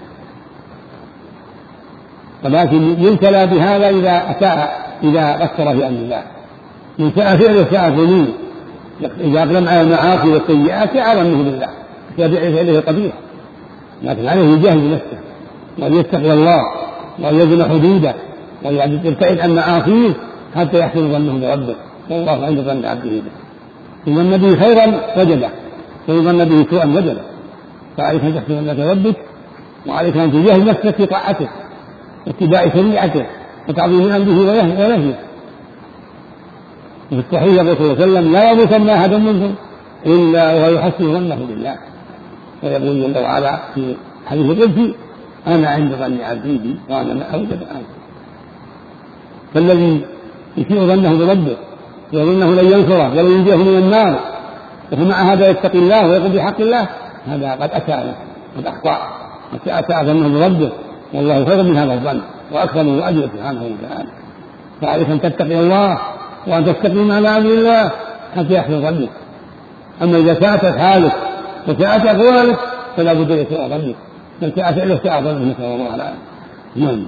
ولكن يبتلى بهذا إذا أساء إذا قصر في أمر الله. من ساء فعله ساء ظنونه إذا أقلم على المعاصي والسيئات ساء ظنه بالله يتبع فعله قبيح، لكن عليه يجاهد نفسه وأن يتقي الله وأن يلزم حدوده وأن يبتعد عن معاصيه حتى يحسن ظنه بربه والله عند ظن عبده به. إن ظن به خيرا وجده وإن ظن به سوءا وجده. فعليك أن تحسن ظنك بربك وعليك أن تجاهد نفسك في طاعته واتباع شريعته وتعظيم أمره ونهيه. وفي الصحيح الرسول صلى الله عليه وسلم لا يموتن أحد منكم إلا وهو يحسن ظنه بالله. ويقول جل وعلا في حديث القدسي أنا عند ظن عبدي بي وأنا ما أوجد آمن. فالذي يسيء ظنه بربه ويظنه لن ينصره ولن ينجيه من النار ومع هذا يتقي الله ويقوم بحق الله هذا قد أساء قد أخطأ أساء ظنه بربه والله خير من هذا الظن وأكرم وأجر سبحانه وتعالى. فعليك أن تتقي الله وأن تستقيم على أمر الله حتى يحسن ظنك. أما إذا ساءت حالك وساءت أقوالك فلا بد أن يسوء ظنك بل ساءت إلى ساء ظنك نسأل الله العافية. نعم.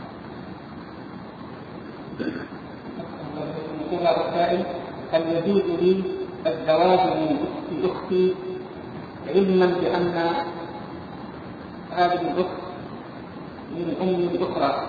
يقول السائل هل يجوز لي الزواج من أختي علما بأن هذه الأخت من أم أخرى؟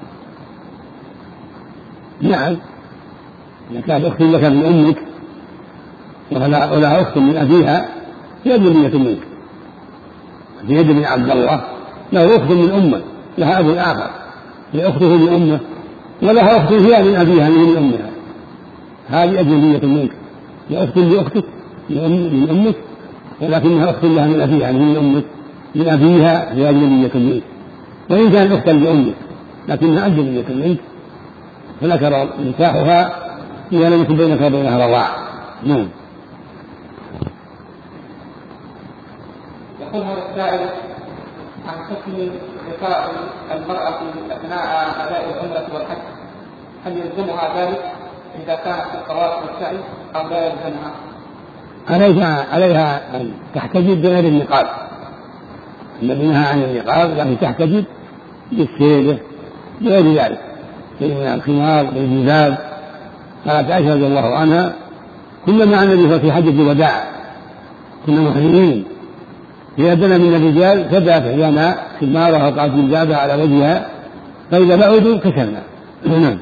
نعم، إذا كان أخت لك من أمك ولها أخت من أبيها هي أجنبية منك. زيد بن عبد الله له أخت من أمه لها أب آخر هي أخته من أمه ولها أخت هي من أبيها من أمها، هذه أجنبية منك. هي أخت لأختك من أمك ولكنها أخت لها من أبيها من أمك من أبيها هي أجنبية منك. وإن كانت أختا لأمك لكنها أجنبية منك فلك نكاحها إذا لم يكن بينك وبينها رضاع. نعم. يقول هذا السائل عن حكم لقاء المرأة أثناء أداء العمرة والحج، هل يلزمها ذلك إذا كانت في الطواف والسعي أو لا يلزمها؟ عليها عليها أن تحتجب بغير النقاب. الذي نهى عن النقاب لكن تحتجب بالسيرة بغير ذلك من الخمار والجباب. قالت عائشة رضي الله عنها كنا مع النبي في حجة الوداع كنا محرمين فيأذن من الرجال فبدأت إحدانا خمارها وقعت جلبابها على وجهها فإذا بعدوا كشفنا. نعم.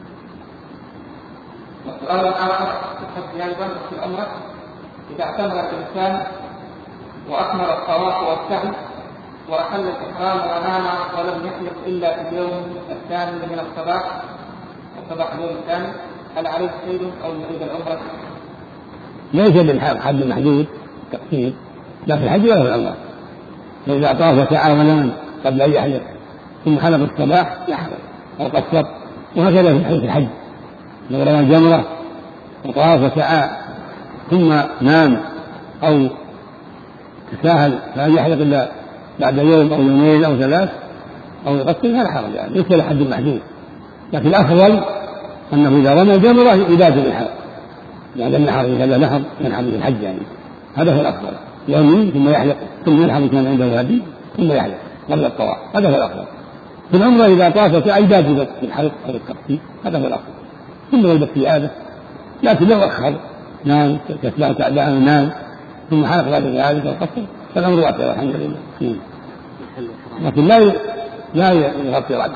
والسؤال الآخر في أيضا في العمرة إذا اعتمر الإنسان وأكمل الطواف والسعي وأحل الإحرام ونام ولم يحلق إلا في اليوم الثاني من الصباح الصباح اليوم الثاني هل عليه شيء أو يريد العمرة؟ ليس للحاج حد محدود تقصير لا في الحج ولا في العمرة. فإذا طاف وسعى ونام قبل أن يحلق ثم حلق الصباح يحلق أو قصر وهكذا في الحج لو رمى الجمرة وطاف وسعى ثم نام أو تساهل فلم يحلق إلا بعد يوم أو يومين أو ثلاث أو يقصر فلا حرج يعني ليس لحد محدود. لكن الأفضل أنه إذا رمى الجمرة يبادر الحلق بعد النحر إذا نحر ينحر في الحج يعني هذا هو الأفضل يومين ثم يحلق ثم ينحر كان عنده هدي ثم يحلق قبل الطواف هذا هو الأفضل. في العمرة إذا طاف فأيبادر في الحلق أو التقصير هذا هو الأفضل ثم يلبس ثيابه لكن لو أخر نام كسبان تعبان نام ثم حلق بعد ذلك وقصر فالأمر واسع الحمد لله. لكن لا لا يغطي رأسه.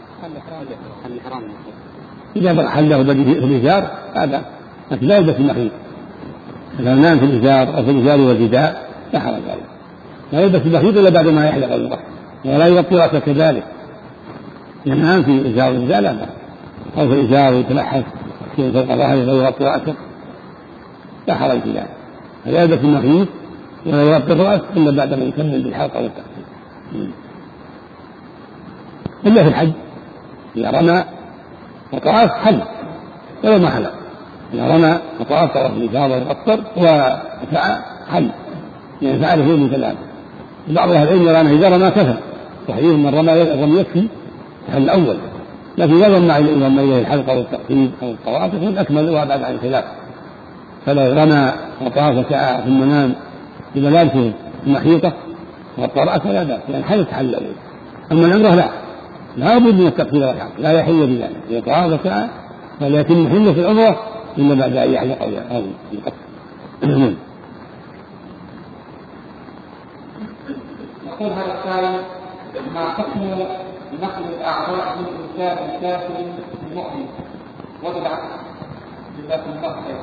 إذا حله في الإزار هذا لكن لا يلبس المخيط. إذا نام في الإزار أو في الإزار والرداء لا حرج عليه. لا يلبس المخيط إلا بعد ما يحلق الرأس ولا يغطي رأسه كذلك. ينام في إزار والرداء لا بأس أو في الإزار ويتلحف في فوق ظهره ويغطي رأسه لا حرج في ذلك. لا يلبس المخيط ولا يغطي الرأس إلا بعد ما يكمل بالحلق أو التقصير. إلا في الحج إذا رمى وطاف حل ولو ما حلق. إذا رمى وطاف طرف الإفاضة وقصر وسعى حل يعني فعل فيه من ثلاثة. بعض أهل العلم يرى أنه إذا رمى كفى صحيح من رمى الرمي يكفي الحل الأول لكن إذا رمى إليه الحلق أو التقصير أو الطواف يكون أكمل وأبعد عن الخلاف. فلو رمى وطاف وسعى ثم نام بملابسه المحيطة والطرأة فلا بأس لأن حل الحل الأول. أما العمرة لا لا بد من التقصير والحلق لا يحل بذلك. إذا طاف وسعى فلا يتم حله في العمرة إلا بعد أن يحلق أو يقصر. يقول هذا السائل ما حكم نقل الأعضاء من إنسان كافر مؤمن وضع بالذات المرحلة؟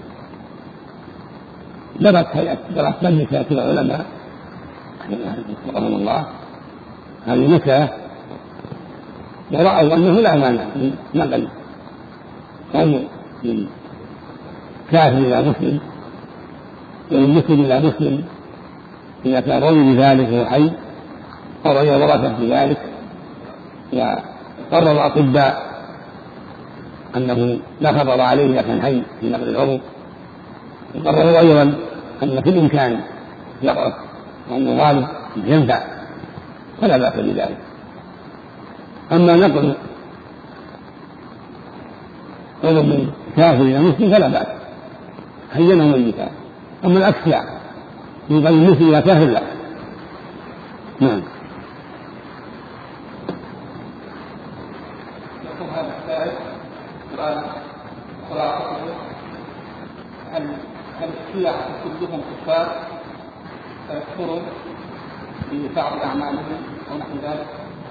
درت هيئة درت مجلسة العلماء رحمه الله هذه مسألة ورأوا أنه لا مانع من نقل قوم من كافر إلى مسلم ومن مسلم إلى مسلم إذا كان رجل بذلك وهو حي أو غير ورثة بذلك. وقرر الأطباء أنه لا خطر عليه إذا كان حي في نقل العضو. وقرروا أيضا أن في الإمكان يقرأ وأنه غالب ينفع فلا بأس بذلك. أما نقل عضو من كافر إلى مسلم فلا بأس حيا أو ميتا. أما الأكثر من قبل المسلم إلى كافر لا. نعم. يقول هذا السائل سؤال خلاصته هل هل الشيعة كلهم كفار فيكفرون ببعض أعمالهم أو نحو ذلك؟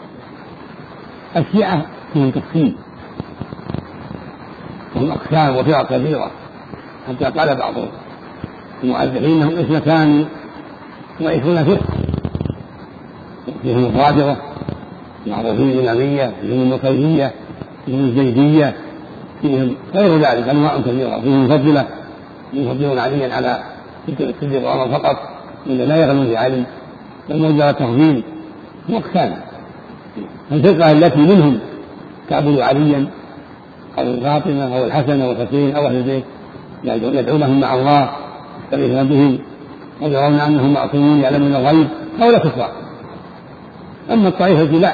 الشيعة فيهم تقسيم وهم أقسام وفرق كبيرة حتى قال بعض المؤرخين انهم اثنتان وعشرون فرقة فيهم الرافضة معروفين الإمامية فيهم النصيرية فيهم الزيدية فيهم غير ذلك أنواع كثيرة فيهم مفضلة يفضلون عليا على الصديق وعمر فقط إلا لا يغلون في علي والمرجع تفضيل وأقسام. الفرقة التي منهم تعبد عليا أو فاطمة أو الحسن أو الحسين أو أهل البيت يدعونهم مع الله يستغيثون بهم ويرون أنهم معصومون يعلمون الغيب أو لا كفار. أما الطائفة لا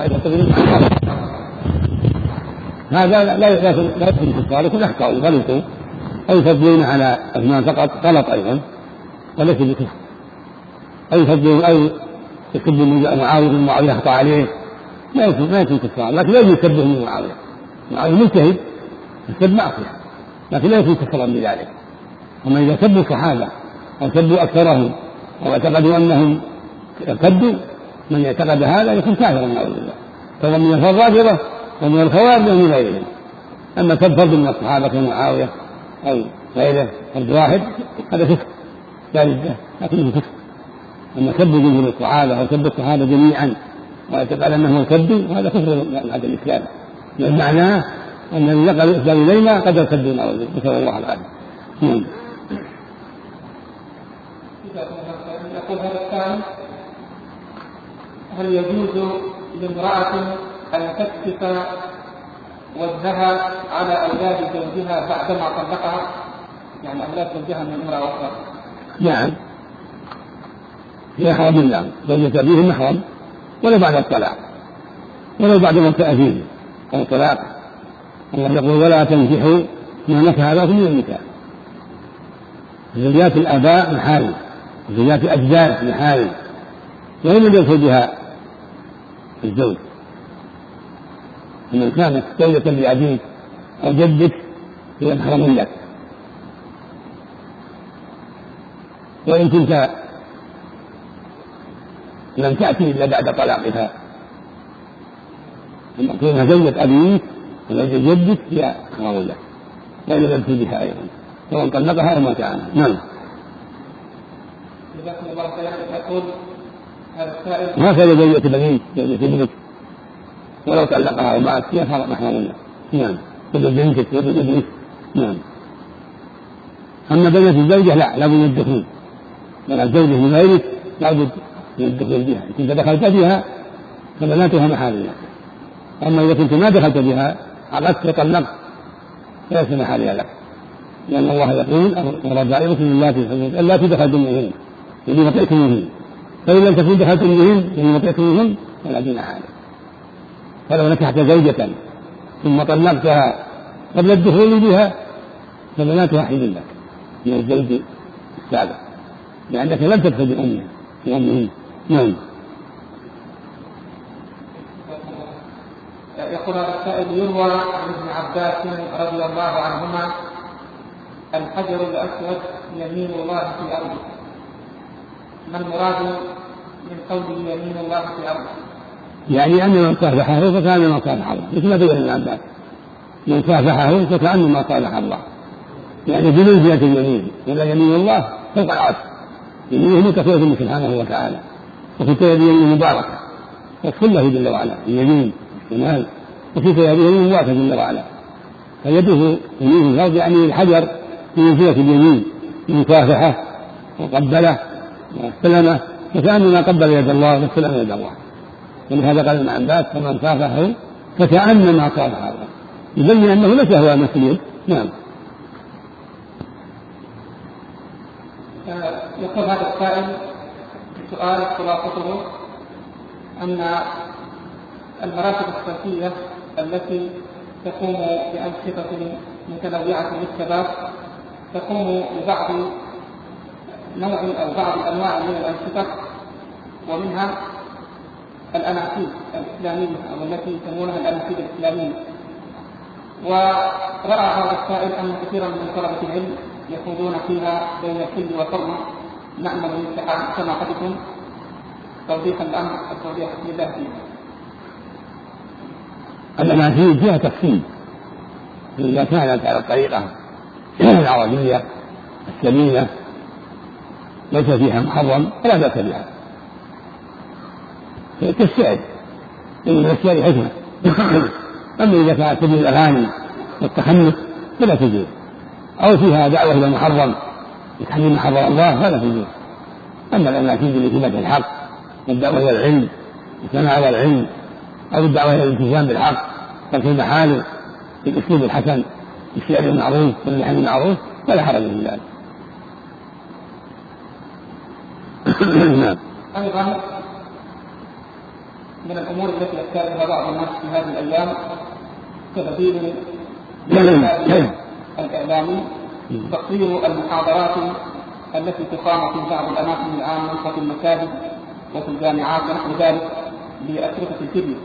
هذا لا لا لا يكون كفار يكون أخطأوا غلطوا أو يفضلون على أثمان فقط غلط أيضا وليس بكفر أو يفضلون أو يسبون معاوية بن معاوية أخطأ عليه ما يكون ما يكون كفار لكن لا يسبه من معاوية معاوية مجتهد يسب معصية لكن لا يكون كفرا بذلك. أما إذا سبوا الصحابة أو سبوا أكثرهم أو اعتقدوا أنهم ارتدوا من اعتقد هذا يكون كافرا نعوذ بالله فهو من الرافضة ومن الخوارج ومن غيرهم. أما سب فرد من الصحابة كمعاوية أو غيره فرد واحد هذا كفر لا رده لكنه كفر. أما سب جمهور الصحابة أو سب الصحابة جميعا واعتقد أنهم ارتدوا هذا كفر بعد الإسلام لأن معناه أن الذي نقل الإسلام إلينا قد ارتدوا نعوذ بالله نسأل الله العافية. يقول هذا السائل هل يجوز لامرأة أن تكشف وجهها على أولاد زوجها بعدما طلقها يعني أولاد زوجها من امرأة أخرى؟ نعم يحرم الله زوجة أبيه محرم ولا بعد الطلاق ولا بعد موت فيه أو طلاق. الله يقول ولا تنكحوا ما نكح لكم من النكاح. زوجات الآباء محارم زوجات الأجداد محارم وهم اللي يدخل الزوج. فمن كانت زوجة لأبيك أو جدك هي محرم لك وإن كنت لم تأتي إلا بعد طلاقها، كونها زوجة أبيك وزوجة جدك هي حرام لك وإذا لم تبها أيضا سواء طلقها أو مات عنها. نعم. ما كان زوجة بنيك زوجة ابنك ولو طلقها ومات هي محرم لك. نعم. زوجة بنتك زوجة ابنك. نعم. أما بنية الزوجة لا لا بد من الدخول، لأن الزوجة من غيرك لا بد من الدخول بها. إذا دخلت بها فبناتها محارم لك. أما إذا كنت ما دخلت بها عقدت وطلقت فليس محارم لك، لأن الله يقول وربائبكم اللاتي اللاتي دخلتم بهن يعني وطئتموهن، فإن لم تكن دخلتم بهن يعني وطئتموهن فلا جناح عليك. فلو نكحت زوجة ثم طلقتها قبل الدخول بها فبناتها حل لك من الزوج السابق، لأنك لم تدخل بأمها بأمهن. نعم. يقول السائل: يروى عن ابن عباس رضي الله عنهما: الحجر الأسود يمين الله في أرضه. ما المراد من قوله يمين الله في أرضه؟ يعني أن من صافحه فكان من صافح الله، مثل ما بين ابن عباس من صافحه فكأنما صالح الله، يعني بمنزلة اليمين، ولا يمين الله فوق العرش، يمينه كثيرة سبحانه وتعالى، وكتب يمين مباركة يغفر له جل وعلا اليمين والشمال، وكتب يمين مباركة جل وعلا، فيده يمين الأرض يعني الحجر بمنزلة اليمين المصافحة وقبله واستلمه فكأنما قبل يد الله واستلم يد الله. ولهذا قال ابن عباس: فمن صافحه فكأنما صافح الله، يبين أنه ليس هو نفس اليد. نعم. يقول هذا السائل سؤال خلاصته أن المراتب الصوتية التي تقوم بأنشطة متنوعة للشباب تقوم ببعض نوع أو بعض أنواع من الأنشطة، ومنها الأناشيد الإسلامية أو التي يسمونها الأناشيد الإسلامية. ورأى هذا السائل أن كثيرا من طلبة العلم يخوضون فيها بين الحل والحرمة. نأمل من سماحتكم توضيح الأمر التوضيح لله فيه. الأناشيد فيها تفصيل، إذا كانت على الطريقة العربية السليمة ليس فيها محرم فلا بأس بها، كالشعر إن الشعر حكمة. أما إذا كانت تجوز الأغاني والتخنث فلا تجوز، أو فيها دعوة إلى محرم بتحريم محرم الله فلا تجوز. أما الأناشيد لإثبات الحق والدعوة إلى العلم والثناء على العلم أو الدعوة إلى الالتزام بالحق ترك المحارم بالأسلوب الحسن بالشعر المعروف واللحن المعروف فلا حرج في ذلك. أيضا من الأمور التي يحتاجها بعض الناس في هذه الأيام كبديل الإعلامي تقرير المحاضرات التي تقام في بعض الأماكن العامة وفي المساجد وفي الجامعات ونحو ذلك بأشرطة الفيديو.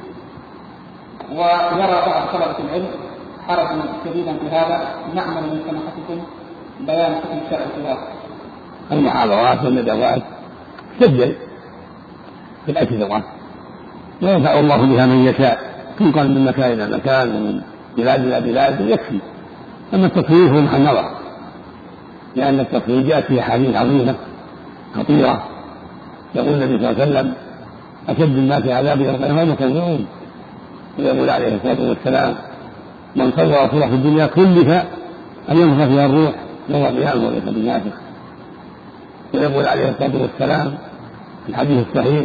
ويرى بعض طلبة العلم حرجا شديدا في هذا. نأمل من سماحتكم بيان حكم الشرع في هذا. المحاضرات والندوات تسجل في الأجهزة وينفع الله بها من يشاء، تنقل من مكان إلى مكان ومن بلاد إلى بلاد يكفي. أما التصوير هو محل نظر، لأن التصوير جاءت فيه أحاديث عظيمة خطيرة. يقول النبي صلى الله عليه وسلم: أشد الناس عذابا يوم القيامة المكذبون. ويقول عليه الصلاة والسلام: من صور صورة في الدنيا كلف أن ينفخ فيها الروح يوم القيامة وليس بالنافخ. ويقول عليه الصلاة والسلام في الحديث الصحيح: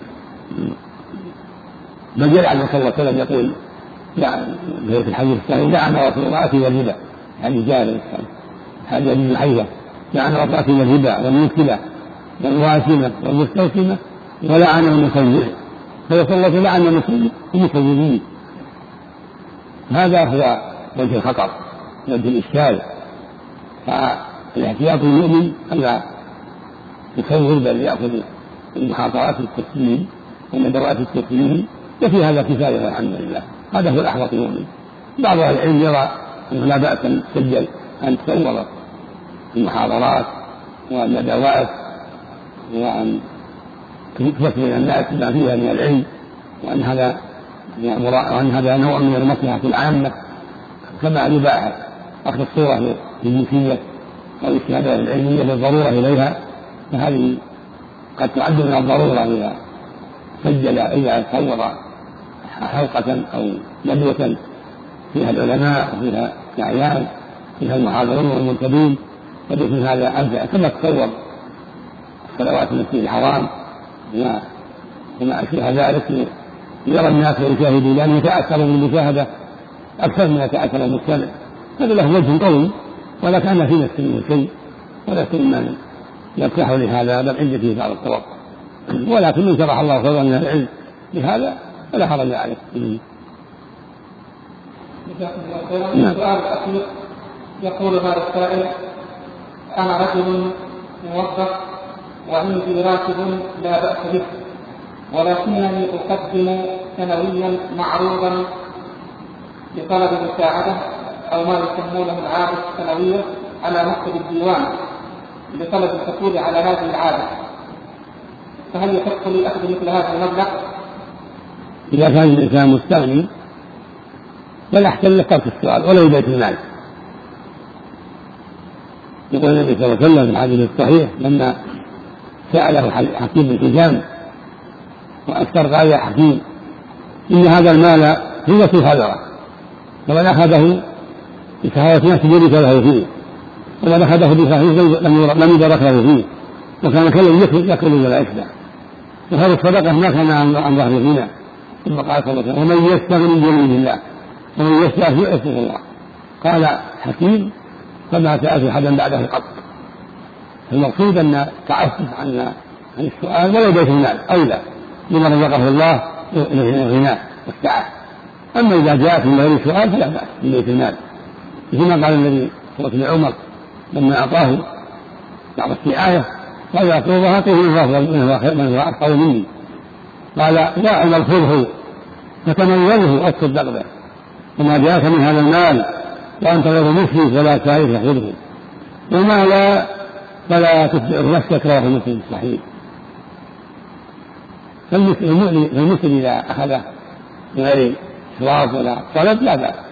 بل جاء عنه صلى الله عليه وسلم يقول في الحديث الصحيح: لعن رسول الله أكل الربا، يعني جاء هذه حديث الحية: لعن رسول الله أكل الربا والموكلة والواسمة والمستوسمة ولعن المصور. فيقول الله لعن المصورين. هذا هو وجه الخطر وجه الإشكال. فالاحتياط المؤمن ألا يصور بل يأخذ المحاضرات التسليم والندوات التسليم، وفي هذا كفاية الحمد لله. هذا هو الأحوط المؤمن. بعض أهل العلم يرى أنه لا بأس أن تسجل أن تصور المحاضرات وأن دوائر وأن تثبت من الناس ما فيها من العلم، وأن هذا وأن هذا نوع من المصلحة العامة، كما يباح أخذ الصورة للجنسية أو الشهادة العلمية للضرورة إليها، فهذه قد تعد من الضرورة إذا سجل إذا صور حلقة أو ندوة فيها العلماء وفيها الأعيان فيها المحاضرون والمنتدين، فبإذن هذا أنفع، كما تصور صلوات المسجد الحرام وما أشبه ذلك يرى الناس ويشاهدوا، لأنه يتأثر بالمشاهدة أكثر من يتأثر المستمع، هذا له وجه قوي ولا كان في نفسه منه شيء، ولكن من يرتاح لهذا بل عند فيه بعض التوقع، ولكن من شرح الله صدرا من العلم بهذا فلا حرج عليه. السؤال الأخير يقول هذا السائل: أنا رجل موظف وعندي راتب لا بأس به، ولكنني أقدم سنويا معروضا لطلب المساعدة أو ما يسمونه العادة السنوية على مكتب الديوان لطلب الحصول على هذه العادة، فهل يحق لي أخذ مثل هذا المبلغ؟ إذا كان الإنسان مستغني فلا أحسن له ترك السؤال ولا يبيت المال. يقول النبي صلى الله عليه وسلم في الحديث الصحيح لما سأله حكيم بن حزام وأكثر قال: يا حكيم إن هذا المال هو خذره، ومن أخذه بشهوة نفسه يرث له فيه، ومن أخذه بصحيح لم يبارك له فيه، وكان كالذي يأكل ولا يشبع، وهذا الصدقة ما كان عن ظهر غنى. ثم قال صلى الله عليه وسلم: ومن يستغني بيمين الله ومن يستعفف يعفه الله. قال حكيم: فما سألت أحدا بعده قط. المقصود أن تعفف عن السؤال ولا بيت المال أولى لمن رزقه الله الغنى والسعة. أما إذا جاءت من غير سؤال فلا بأس ببيت المال، كما قال النبي صلى الله عليه وسلم لما أعطاه بعض السعاية قال: يا رسول الله أعطيه من هو أفضل مني. قال: يا عمر خذه فتموله واتصدق به، وما جاءك من هذا المال وأنت غير مسلم فلا سائل خذه، وما لا فلا تتبع نفسك. رواه مسلم صحيح. فالمسلم إذا أخذه من غير شراط ولا طلب لا بأس.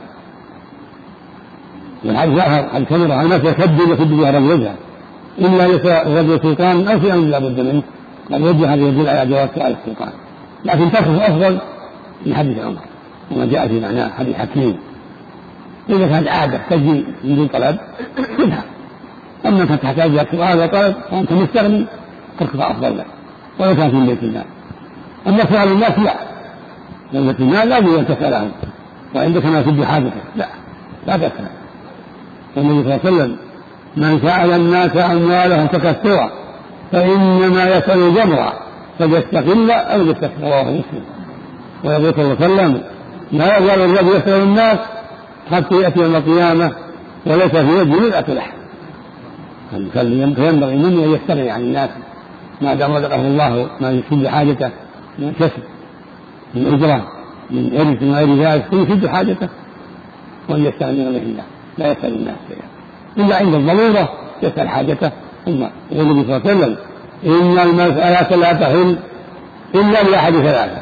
والحديث ظاهر الكاميرا على الناس يكذب يكذب بها رجل وجهه إلا رجل سلطان أو في أمر لا بد منه، قد وجه هذا يدل على جواز سؤال السلطان، لكن تركه أفضل من حديث عمر وما جاء في معناه حديث حكيم. إذا كانت عادة تجي من دون طلب خذها، أما كانت تحتاج إلى سؤال وطلب وأنت مستغني تركها أفضل لك ولو كان في بيت المال. أما سؤال الناس لا، لأن بيت المال لا بد أن تسألهم وعندك ما تبدي حاجتك، لا لا تسأل. النبي صلى الله عليه وسلم: من سأل الناس أموالهم تكثرا فإنما يسأل جمرا فليستقل أو يستكثر. رواه مسلم. ويقول صلى الله عليه وسلم: لا يزال الرجل يسأل الناس حتى يأتي يوم القيامة وليس في وجهه ملأة لحم. فينبغي منه أن يستغني عن الناس ما دام رزقه الله ما يسد حاجته من كسب من أجرة من إرث من غير ذلك فيسد حاجته، وأن يستغني عن الله لا يسأل الناس شيئا إلا عند الضرورة يسأل حاجته. ثم يقول النبي صلى الله عليه وسلم: إن المسألة لا تحل إلا بأحد ثلاثة.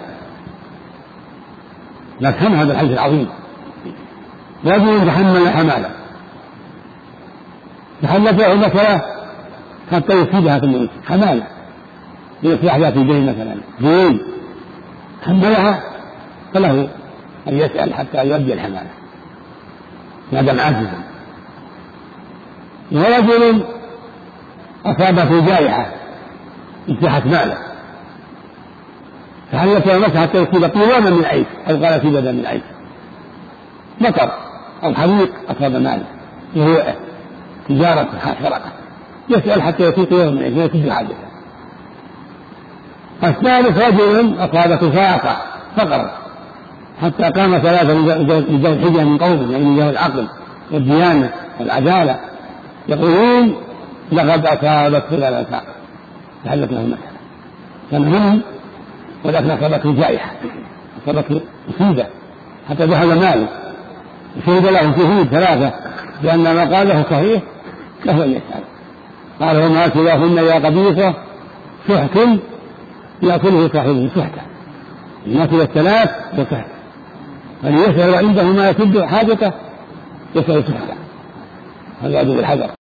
لا تفهم هذا الحديث العظيم. رجل تحمل حمالة تحمل فيها مسألة حتى يفيدها في المنزل، حمالة ليصلح ذات البين مثلا دين حملها فله أن يسأل حتى يؤدي الحمالة ما دام عاجزا. ورجل أصابته جائحة انتهت ماله فهل فيها مسح حتى يصيب قواما من عيش أو قال في بدن من عيش، مطر أو حريق أصاب ماله وهو تجارة حرقة، يسأل حتى يصيب قواما من عيش ويسد حاجته. الثالث رجل أصابته فاقة فقر حتى قام ثلاثة من ذوي الحجة من قومه، يعني من ذوي العقل والديانة والعدالة، يقولون لقد أصابت خلال ساعة فحلت له المسألة. كان منهم ولكن أصابته جائحة أصابته مصيبة حتى ذهب ماله، وشهد له شهود ثلاثة بأن ما قاله صحيح له أن يسأل. قال وما كلاهن يا قبيصة سحت يأكله صاحبه سحته، الماكل الثلاث كسحت، فليسأل عنده ما يسد حاجته يسأل سحته، هذا بالحذر.